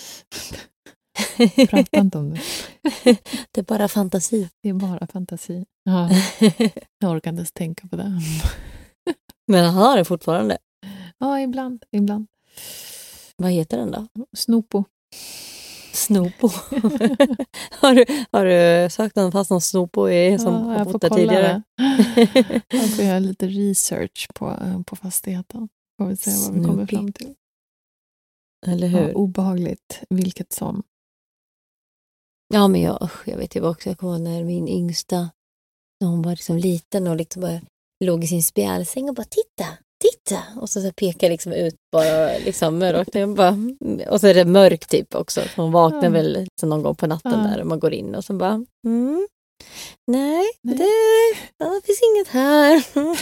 Prata inte om det. Det är bara fantasi. Det är bara fantasi. Ja, jag orkar inte ens tänka på det. Men han har det fortfarande. Ja, ibland. ibland. Vad heter den då? Snopo. Snopo. har, du, har du sökt någon fast någon Snopo i, som Ja, har jag får fått det kolla tidigare? det. Jag får göra lite research på, på fastigheten. Får vi se vad vi kommer Snoopy. fram till. Eller Ja, hur? Ja, obehagligt. Vilket som. ja men jag, usch, jag vet ju också, jag kommer ihåg när min yngsta, när hon var liksom liten och liksom bara låg i sin spjälsäng och bara titta, titta. Och så, så pekar liksom ut bara liksom mörkt. Och, bara, och så är det mörkt typ också. Så hon vaknar Ja. väl liksom någon gång på natten Ja. där och man går in och så bara, mm, nej, Nej. det, det finns inget här.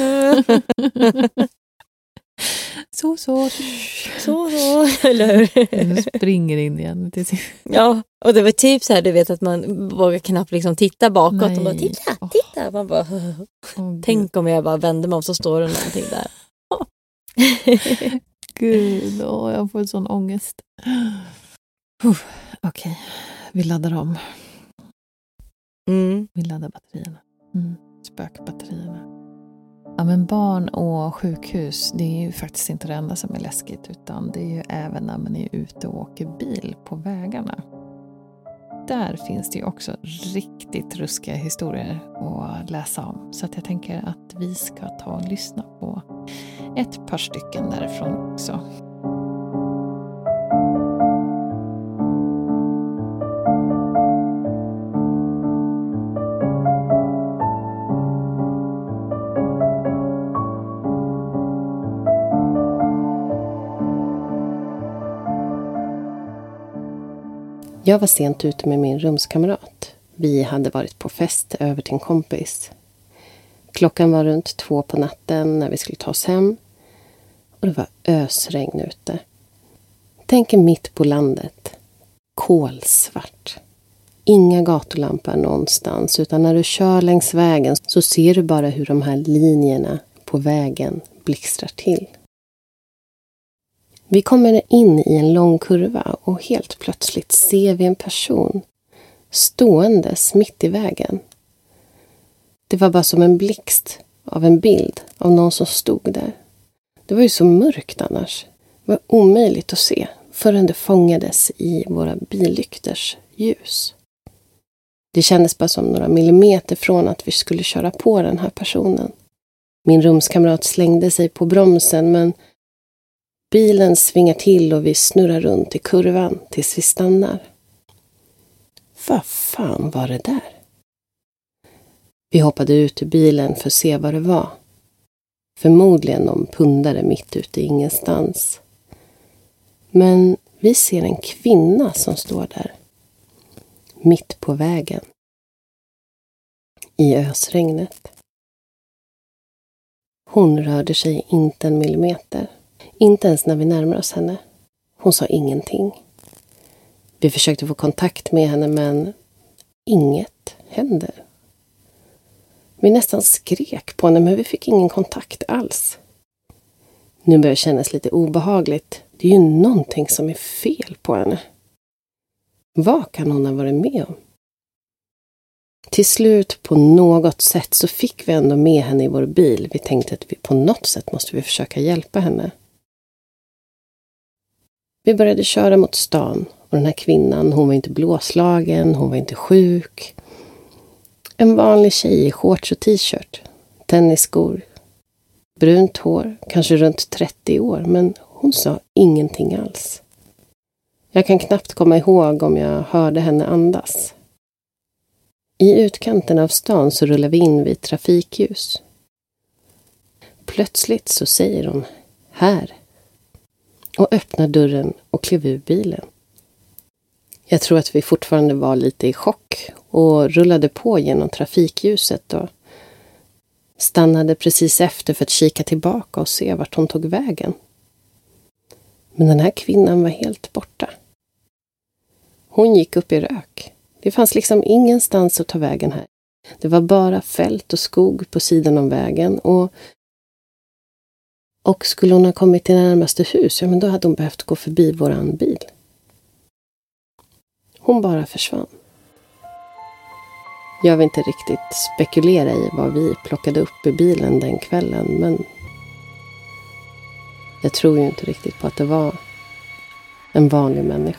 Så, så. Så, så, eller hur? Nu springer in igen. Till sin... Ja, och det var typ så här, du vet att man vågar knappt liksom titta bakåt Nej. och bara titta, Åh. titta. Man bara, Åh, tänk om jag bara vänder mig om så står det någonting där. Gud, åh, jag får en sån ångest. Uh, Okej, okay. Vi laddar om. Mm. Vi laddar batterierna. Mm. Spökbatterierna. Ja, men barn och sjukhus, det är ju faktiskt inte det enda som är läskigt, utan det är ju även när man är ute och åker bil på vägarna. Där finns det ju också riktigt ruskiga historier att läsa om. Så att jag tänker att vi ska ta och lyssna på ett par stycken därifrån också. Jag var sent ute med min rumskamrat. Vi hade varit på fest över till en kompis. Klockan var runt två på natten när vi skulle ta oss hem. Och det var ösregn ute. Tänk er mitt på landet. Kolsvart. Inga gatulampor någonstans, utan när du kör längs vägen så ser du bara hur de här linjerna på vägen blixtrar till. Vi kommer in i en lång kurva och helt plötsligt ser vi en person ståendes mitt i vägen. Det var bara som en blixt av en bild av någon som stod där. Det var ju så mörkt annars. Det var omöjligt att se förrän det fångades i våra billykters ljus. Det kändes bara som några millimeter från att vi skulle köra på den här personen. Min rumskamrat slängde sig på bromsen, men bilen svingar till och vi snurrar runt i kurvan tills vi stannar. Vad fan var det där? Vi hoppade ut ur bilen för att se vad det var. Förmodligen någon pundare mitt ute i ingenstans. Men vi ser en kvinna som står där. Mitt på vägen. I ösregnet. Hon rörde sig inte en millimeter. Inte ens när vi närmade oss henne. Hon sa ingenting. Vi försökte få kontakt med henne, men inget hände. Vi nästan skrek på henne, men vi fick ingen kontakt alls. Nu börjar det kännas lite obehagligt. Det är ju någonting som är fel på henne. Vad kan hon ha varit med om? Till slut på något sätt så fick vi ändå med henne i vår bil. Vi tänkte att vi på något sätt måste vi försöka hjälpa henne. Vi började köra mot stan och den här kvinnan, hon var inte blåslagen, hon var inte sjuk. En vanlig tjej i shorts och t-shirt, tennisskor, brunt hår, kanske runt trettio år, men hon sa ingenting alls. Jag kan knappt komma ihåg om jag hörde henne andas. I utkanten av stan så rullar vi in vid trafikljus. Plötsligt så säger hon här och öppnar dörren och klev ur bilen. Jag tror att vi fortfarande var lite i chock och rullade på genom trafikljuset och stannade precis efter för att kika tillbaka och se vart hon tog vägen. Men den här kvinnan var helt borta. Hon gick upp i rök. Det fanns liksom ingenstans att ta vägen här. Det var bara fält och skog på sidan om vägen och och skulle hon ha kommit till närmaste hus, ja men då hade hon behövt gå förbi våran bil. Hon bara försvann. Jag vill inte riktigt spekulera i vad vi plockade upp i bilen den kvällen, men jag tror ju inte riktigt på att det var en vanlig människa.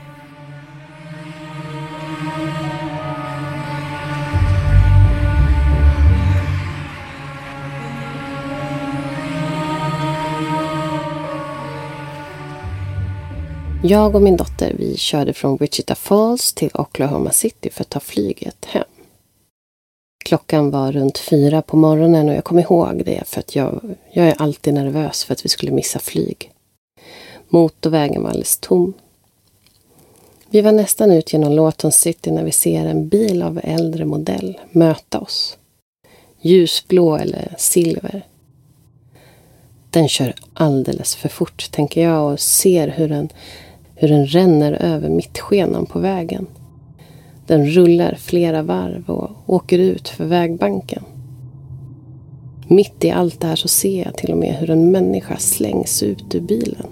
Jag och min dotter, vi körde från Wichita Falls till Oklahoma City för att ta flyget hem. Klockan var runt fyra på morgonen och jag kom ihåg det för att jag, jag är alltid nervös för att vi skulle missa flyg. Motorvägen var alldeles tom. Vi var nästan ut genom Lawton City när vi ser en bil av äldre modell möta oss. Ljusblå eller silver. Den kör alldeles för fort, tänker jag, och ser hur den, hur den ränner över mittskenan på vägen. Den rullar flera varv och åker ut för vägbanken. Mitt i allt det här så ser jag till och med hur en människa slängs ut ur bilen.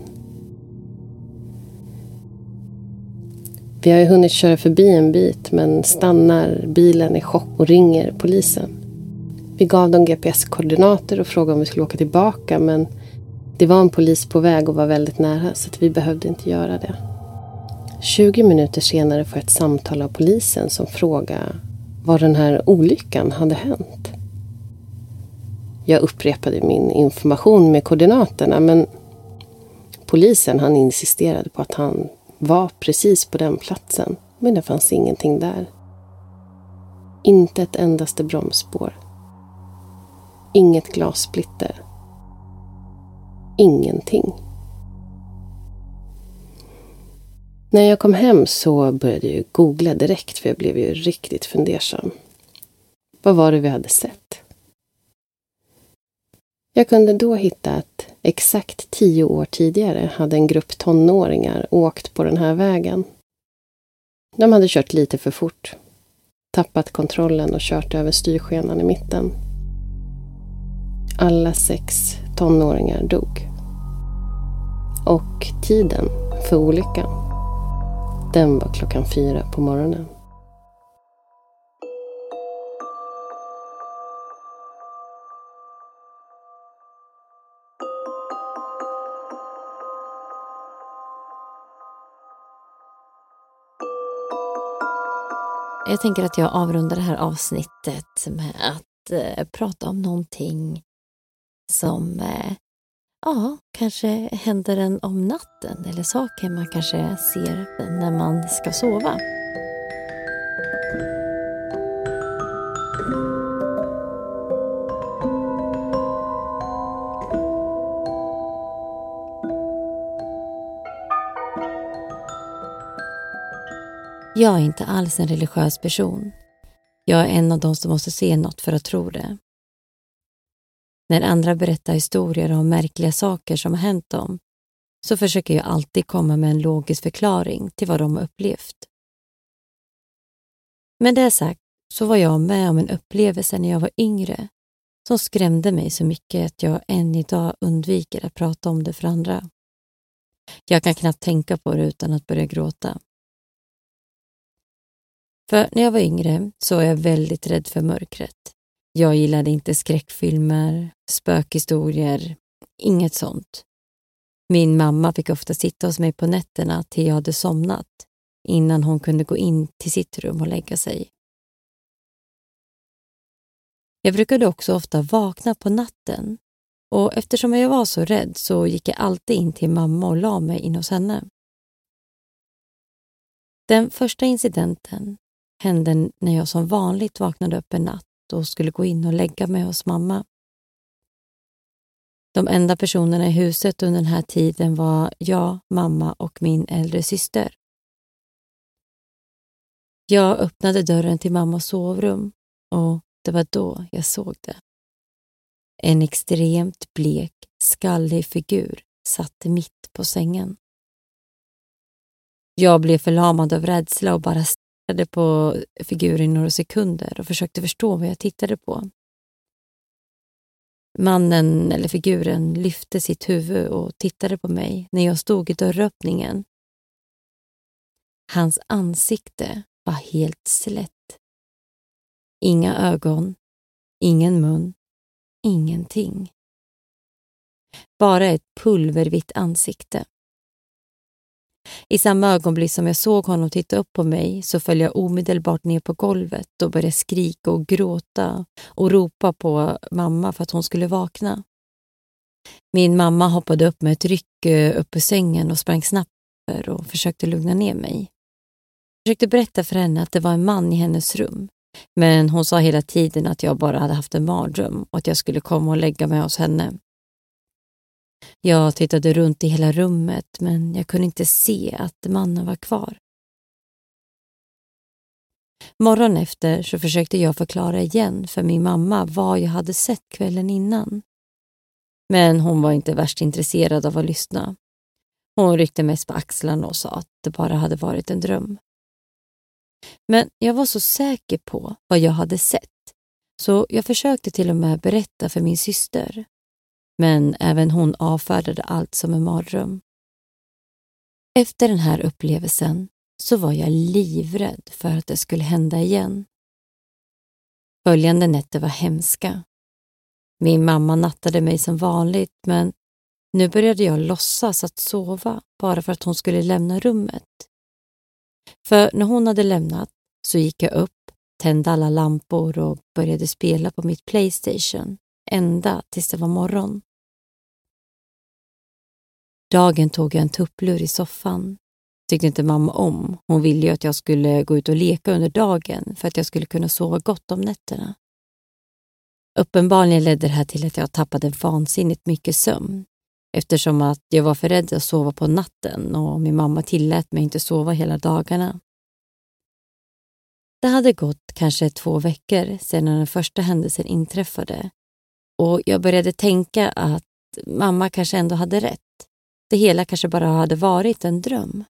Vi har ju hunnit köra förbi en bit men stannar bilen i chock och ringer polisen. Vi gav dem G P S-koordinater och frågade om vi skulle åka tillbaka, men det var en polis på väg och var väldigt nära så att vi behövde inte göra det. tjugo minuter senare får jag ett samtal av polisen som frågar var den här olyckan hade hänt. Jag upprepade min information med koordinaterna, men polisen han insisterade på att han var precis på den platsen, men det fanns ingenting där. Inte ett endaste bromsspår. Inget glassplitter. Ingenting. När jag kom hem så började jag googla direkt för jag blev ju riktigt fundersam. Vad var det vi hade sett? Jag kunde då hitta att exakt tio år tidigare hade en grupp tonåringar åkt på den här vägen. De hade kört lite för fort, tappat kontrollen och kört över styrskenan i mitten. Alla sex tonåringar dog. Och tiden för olyckan, den var klockan fyra på morgonen. Jag tänker att jag avrundar det här avsnittet med att eh, prata om någonting som eh, ja, kanske händer en om natten eller saker man kanske ser när man ska sova. Jag är inte alls en religiös person. Jag är en av de som måste se något för att tro det. När andra berättar historier om märkliga saker som har hänt dem så försöker jag alltid komma med en logisk förklaring till vad de har upplevt. Men det sagt så var jag med om en upplevelse när jag var yngre som skrämde mig så mycket att jag än idag undviker att prata om det för andra. Jag kan knappt tänka på det utan att börja gråta. För när jag var yngre så var jag väldigt rädd för mörkret. Jag gillade inte skräckfilmer, spökhistorier, inget sånt. Min mamma fick ofta sitta hos mig på nätterna till jag hade somnat innan hon kunde gå in till sitt rum och lägga sig. Jag brukade också ofta vakna på natten och eftersom jag var så rädd så gick jag alltid in till mamma och la mig in hos henne. Den första incidenten hände när jag som vanligt vaknade upp en natt och skulle gå in och lägga mig hos mamma. De enda personerna i huset under den här tiden var jag, mamma och min äldre syster. Jag öppnade dörren till mammas sovrum och det var då jag såg det. En extremt blek, skallig figur satt mitt på sängen. Jag blev förlamad av rädsla och bara stirrade på figuren i några sekunder och försökte förstå vad jag tittade på. Mannen eller figuren lyfte sitt huvud och tittade på mig när jag stod i dörröppningen. Hans ansikte var helt slätt. Inga ögon, ingen mun, ingenting. Bara ett pulvervitt ansikte. I samma ögonblick som jag såg honom titta upp på mig så föll jag omedelbart ner på golvet och började skrika och gråta och ropa på mamma för att hon skulle vakna. Min mamma hoppade upp med ett ryck upp ur sängen och sprang snabbt över och försökte lugna ner mig. Jag försökte berätta för henne att det var en man i hennes rum, men hon sa hela tiden att jag bara hade haft en mardröm och att jag skulle komma och lägga mig hos henne. Jag tittade runt i hela rummet men jag kunde inte se att mannen var kvar. Morgon efter så försökte jag förklara igen för min mamma vad jag hade sett kvällen innan. Men hon var inte värst intresserad av att lyssna. Hon ryckte mest på axlarna och sa att det bara hade varit en dröm. Men jag var så säker på vad jag hade sett så jag försökte till och med berätta för min syster. Men även hon avfärdade allt som en mardröm. Efter den här upplevelsen så var jag livrädd för att det skulle hända igen. Följande nätter var hemska. Min mamma nattade mig som vanligt men nu började jag låtsas att sova bara för att hon skulle lämna rummet. För när hon hade lämnat så gick jag upp, tände alla lampor och började spela på mitt PlayStation ända tills det var morgon. Dagen tog jag en tupplur i soffan. Tyckte inte mamma om. Hon ville ju att jag skulle gå ut och leka under dagen för att jag skulle kunna sova gott om nätterna. Uppenbarligen ledde det här till att jag tappade vansinnigt mycket sömn. Eftersom att jag var för rädd att sova på natten och min mamma tillät mig inte sova hela dagarna. Det hade gått kanske två veckor sedan den första händelsen inträffade. Och jag började tänka att mamma kanske ändå hade rätt. Det hela kanske bara hade varit en dröm.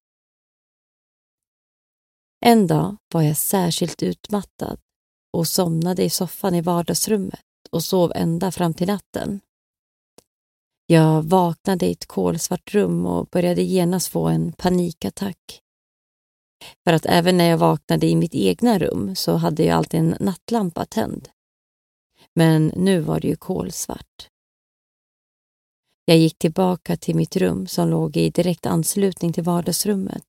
En dag var jag särskilt utmattad och somnade i soffan i vardagsrummet och sov ända fram till natten. Jag vaknade i ett kolsvart rum och började genast få en panikattack. För att även när jag vaknade i mitt egna rum så hade jag alltid en nattlampa tänd. Men nu var det ju kolsvart. Jag gick tillbaka till mitt rum som låg i direkt anslutning till vardagsrummet.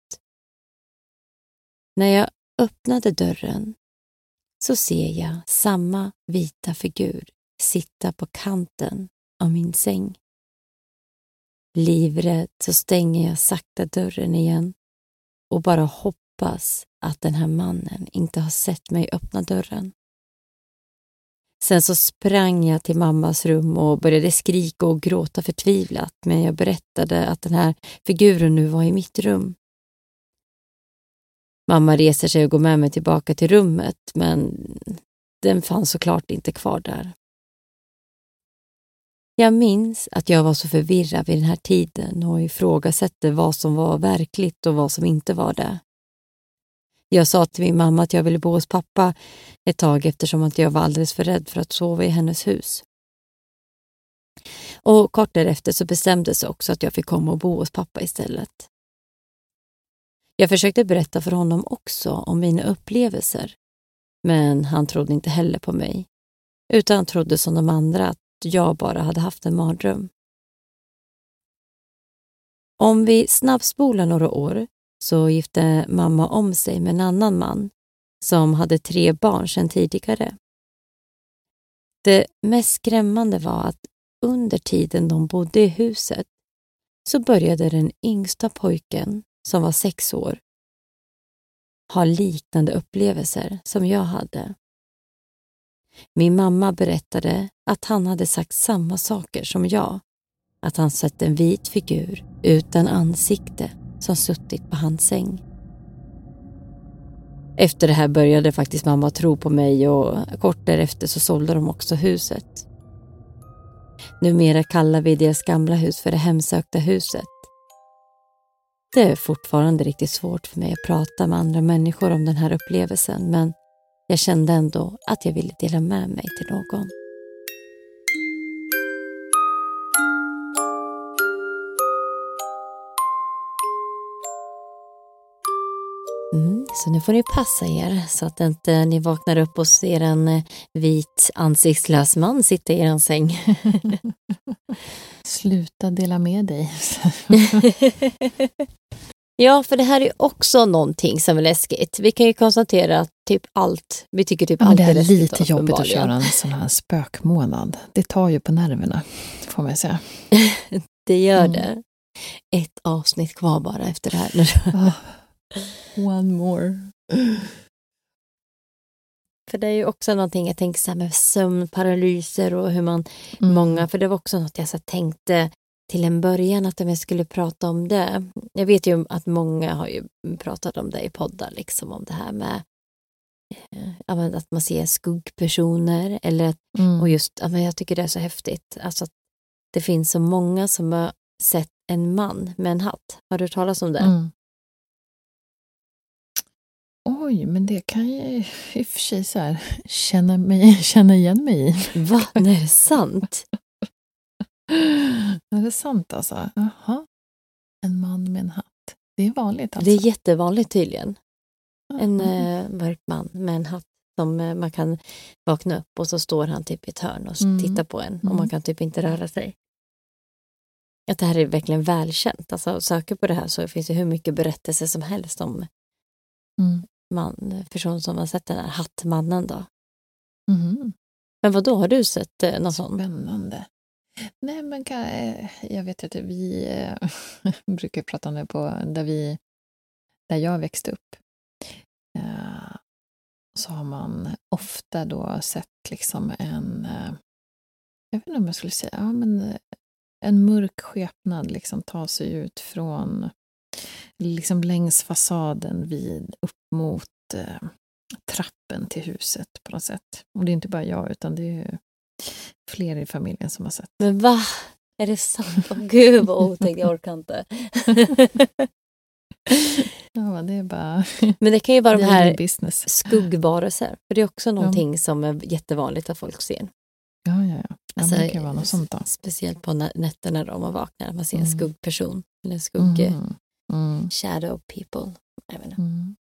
När jag öppnade dörren så ser jag samma vita figur sitta på kanten av min säng. Livrädd så stänger jag sakta dörren igen och bara hoppas att den här mannen inte har sett mig öppna dörren. Sen så sprang jag till mammas rum och började skrika och gråta förtvivlat, men jag berättade att den här figuren nu var i mitt rum. Mamma reser sig och går med mig tillbaka till rummet, men den fanns såklart inte kvar där. Jag minns att jag var så förvirrad vid den här tiden och ifrågasatte vad som var verkligt och vad som inte var det. Jag sa till min mamma att jag ville bo hos pappa ett tag eftersom att jag var alldeles för rädd för att sova i hennes hus. Och kort därefter så bestämdes också att jag fick komma och bo hos pappa istället. Jag försökte berätta för honom också om mina upplevelser, men han trodde inte heller på mig, utan han trodde som de andra att jag bara hade haft en mardröm. Om vi snabbspolar några år så gifte mamma om sig med en annan man som hade tre barn sedan tidigare. Det mest skrämmande var att under tiden de bodde i huset så började den yngsta pojken, som var sex år, har liknande upplevelser som jag hade. Min mamma berättade att han hade sagt samma saker som jag. Att han sett en vit figur utan ansikte som suttit på hans säng. Efter det här började faktiskt mamma tro på mig och kort därefter så sålde de också huset. Numera kallar vi deras gamla hus för det hemsökta huset. Det är fortfarande riktigt svårt för mig att prata med andra människor om den här upplevelsen, men jag kände ändå att jag ville dela med mig till någon. Mm, så nu får ni passa er så att inte ni vaknar upp och ser en vit ansiktslös man sitta i er säng. Sluta dela med dig. Ja, för det här är också någonting som är läskigt. Vi kan ju konstatera att typ allt, vi tycker typ ja, allt är är läskigt. Det är lite jobbigt att köra en sån här spökmånad. Det tar ju på nerverna, får man säga. Det gör mm. det. Ett avsnitt kvar bara efter det här. oh, one more. För det är ju också någonting jag tänker så här med sömnparalyser och hur man, mm. många, för det var också något jag så tänkte till en början att jag skulle prata om det. Jag vet ju att många har ju pratat om det i poddar, liksom om det här med eh, att man ser skuggpersoner eller att, mm. och just, ja, men jag tycker det är så häftigt. Alltså att det finns så många som har sett en man med en hatt. Har du hört talas om det? Mm. Oj, men det kan jag i och för sig så här, känna, mig, känna igen mig i. Va? Nej, är det sant? Är det sant alltså? Jaha. En man med en hatt. Det är vanligt alltså. Det är jättevanligt tydligen. En mm. eh, mörk man med en hatt som eh, man kan vakna upp och så står han typ i ett hörn och mm. tittar på en och mm. man kan typ inte röra sig. Att det här är verkligen välkänt. Alltså söker på det här så finns det hur mycket berättelser som helst om mm. man, person som har sett den här hattmannen då. Mm. Men vad då har du sett eh, någon sån? Spännande. Nej, men kan, jag vet att vi äh, brukar prata om det på där vi där jag växte upp. Äh, så har man ofta då sett liksom en äh, jag vet inte om jag skulle säga ja, men en mörk skepnad liksom ta sig ut från liksom längs fasaden vid upp mot äh, trappen till huset på något sätt. Och det är inte bara jag utan det är ju fler i familjen som har sett. Men va? Är det sant? Åh oh, gud vad otäckt, jag orkar inte. Ja, det är bara... Men det kan ju vara de här business. skuggvarelser. För det är också någonting ja. som är jättevanligt att folk ser. Ja, ja, ja. Alltså, det kan vara något sånt då. Speciellt på nätterna när de vaknar. Man ser en mm. skuggperson. Eller skugg... Mm. Mm. Shadow people. Jag vet inte. Mm.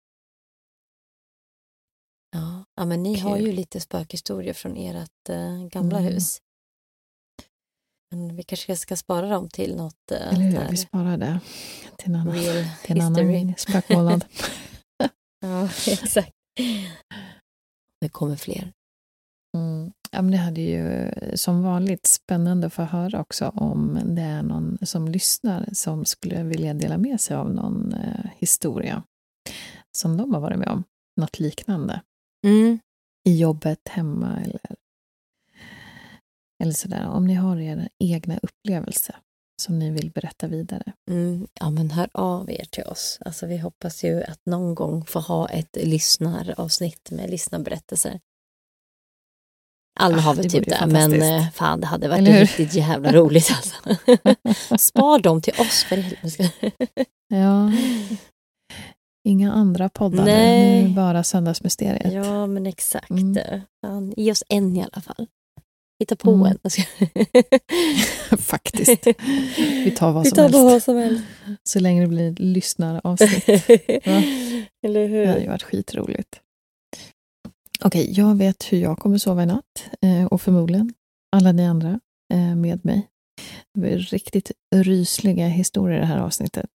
Ja. ja, men ni Kul. har ju lite spökhistorier från ert äh, gamla mm. hus. Men vi kanske ska spara dem till något... Äh, Eller hur, vi sparar det till en annan, real till en annan spökmånad. Ja, exakt. Det kommer fler. Mm. Ja, men det hade ju som vanligt spännande att få höra också om det är någon som lyssnar som skulle vilja dela med sig av någon eh, historia som de har varit med om. Något liknande. Mm. I jobbet, hemma eller, eller sådär. Om ni har era egna upplevelser som ni vill berätta vidare. Mm. Ja, men hör av er till oss. Alltså, vi hoppas ju att någon gång få ha ett lyssnaravsnitt med lyssnarberättelser. Alla ah, har väl typ det, men fan, det hade varit riktigt jävla roligt alltså. Spar dem till oss för helvete. Ja. Inga andra poddar. Nej. Nu bara Söndagsmysteriet. Ja, men exakt. Mm. Fan, ge oss en i alla fall. Hitta på mm. en. Faktiskt. Vi tar vad Vi som tar helst. vad som helst. Så länge det blir lyssnaravsnitt. Ja. Eller hur? Det hade ju varit skitroligt. Okej, okay, jag vet hur jag kommer sova i natt. Eh, och förmodligen alla ni andra eh, med mig. Det blir riktigt rysliga historier i det här avsnittet.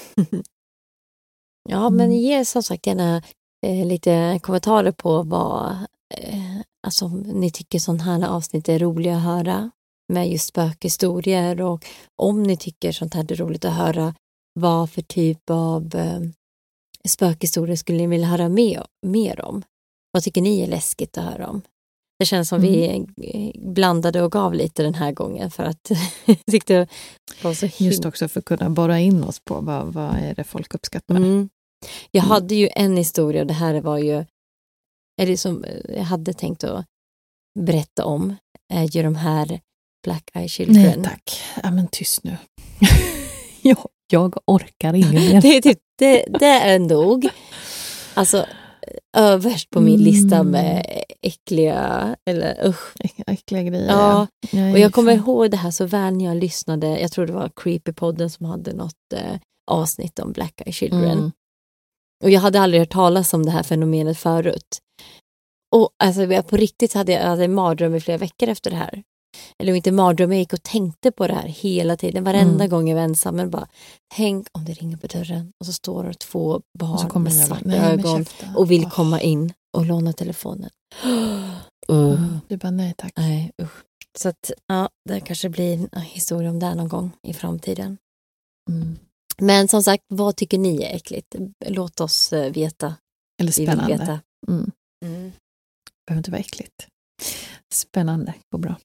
Ja, men ge som sagt gärna eh, lite kommentarer på vad eh, alltså, ni tycker sån här avsnitt är roliga att höra med just spökhistorier, och om ni tycker sånt här är roligt att höra vad för typ av eh, spökhistorier skulle ni vilja höra mer, mer om? Vad tycker ni är läskigt att höra om? Det känns som mm. vi blandade och gav lite den här gången för att tyckte det var så himla... Just också för att kunna borra in oss på vad, vad är det folk uppskattar. Mm. Jag hade ju en historia och det här var ju är det som jag hade tänkt att berätta om är ju de här Black Eye Children. Nej tack, ja, men tyst nu. jag, jag orkar ingen mer. det, är typ, det, det är nog alltså överst på min lista med äckliga eller usch. äckliga grejer. Ja, ja och jag kommer ihåg det här så väl när jag lyssnade. Jag tror det var Creepypodden som hade något eh, avsnitt om Black Eye Children. Mm. Och jag hade aldrig hört talas om det här fenomenet förut. Och alltså jag på riktigt hade jag hade en mardröm i flera veckor efter det här. Eller inte mardröm, jag gick och tänkte på det här hela tiden. Varenda mm. gång jag var ensam. Men bara, tänk om det ringer på dörren. Och så står det två barn med svarta ögon. Och vill oh. komma in och låna telefonen. Uh. Mm. Du bara, nej tack. Nej, usch. Så att, ja, det kanske blir en historia om det någon gång i framtiden. Mm. Men som sagt, vad tycker ni är äckligt? Låt oss uh, veta. Eller spännande. Veta. Mm. Mm. Behöver inte vara äckligt. Spännande, går bra.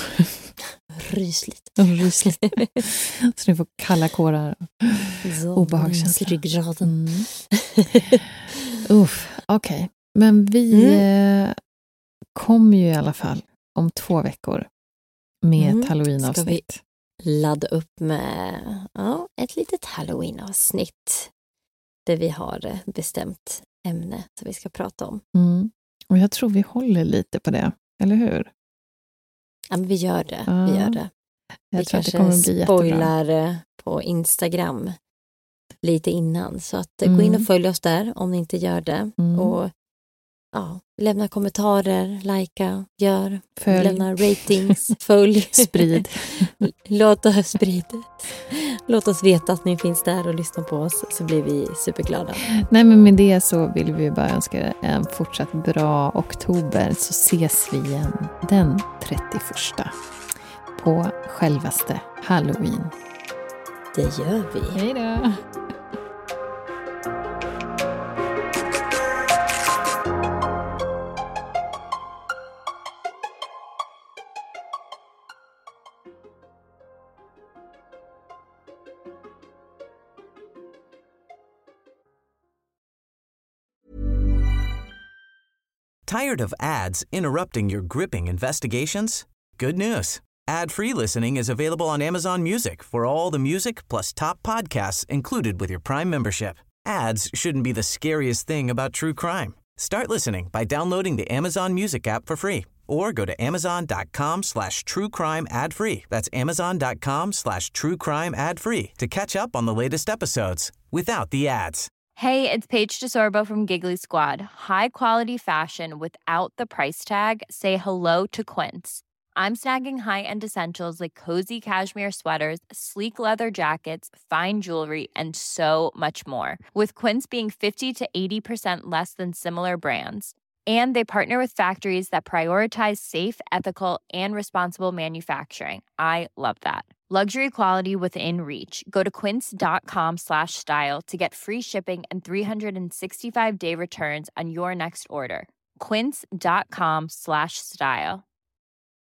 Rysligt. Rysligt. Så ni får kalla kårar och obehagskänsla. Ryggraden. Mm. Uff, okej. Okay. Men vi mm. eh, kommer ju i alla fall om två veckor med mm. ett Halloween-avsnitt. Ska vi ladda upp med ja, ett litet Halloween-avsnitt där vi har bestämt ämne som vi ska prata om. Mm. Och jag tror vi håller lite på det, eller hur? Ja, men vi gör det. Ja. Vi gör det. Jag vi tror kanske att det kommer bli spoilar jättebra. På Instagram lite innan. Så att mm. gå in och följ oss där om ni inte gör det. Mm. Och ja, lämna kommentarer, likea, gör, följ. Lämna ratings, följ. Sprid. Låt oss sprida. Låt oss veta att ni finns där och lyssnar på oss så blir vi superglada. Nej, men med det så vill vi bara önska er en fortsatt bra oktober så ses vi igen den trettioförsta på självaste Halloween. Det gör vi. Hej då! Tired of ads interrupting your gripping investigations? Good news. Ad-free listening is available on Amazon Music for all the music plus top podcasts included with your Prime membership. Ads shouldn't be the scariest thing about true crime. Start listening by downloading the Amazon Music app for free or go to amazon.com slash true crime ad free. That's amazon.com slash true crime ad free to catch up on the latest episodes without the ads. Hey, it's Paige DeSorbo from Giggly Squad. High quality fashion without the price tag. Say hello to Quince. I'm snagging high-end essentials like cozy cashmere sweaters, sleek leather jackets, fine jewelry, and so much more. With Quince being fifty to eighty percent less than similar brands. And they partner with factories that prioritize safe, ethical, and responsible manufacturing. I love that. Luxury quality within reach. Go to quince.com slash style to get free shipping and three sixty-five day returns on your next order. Quince.com slash style.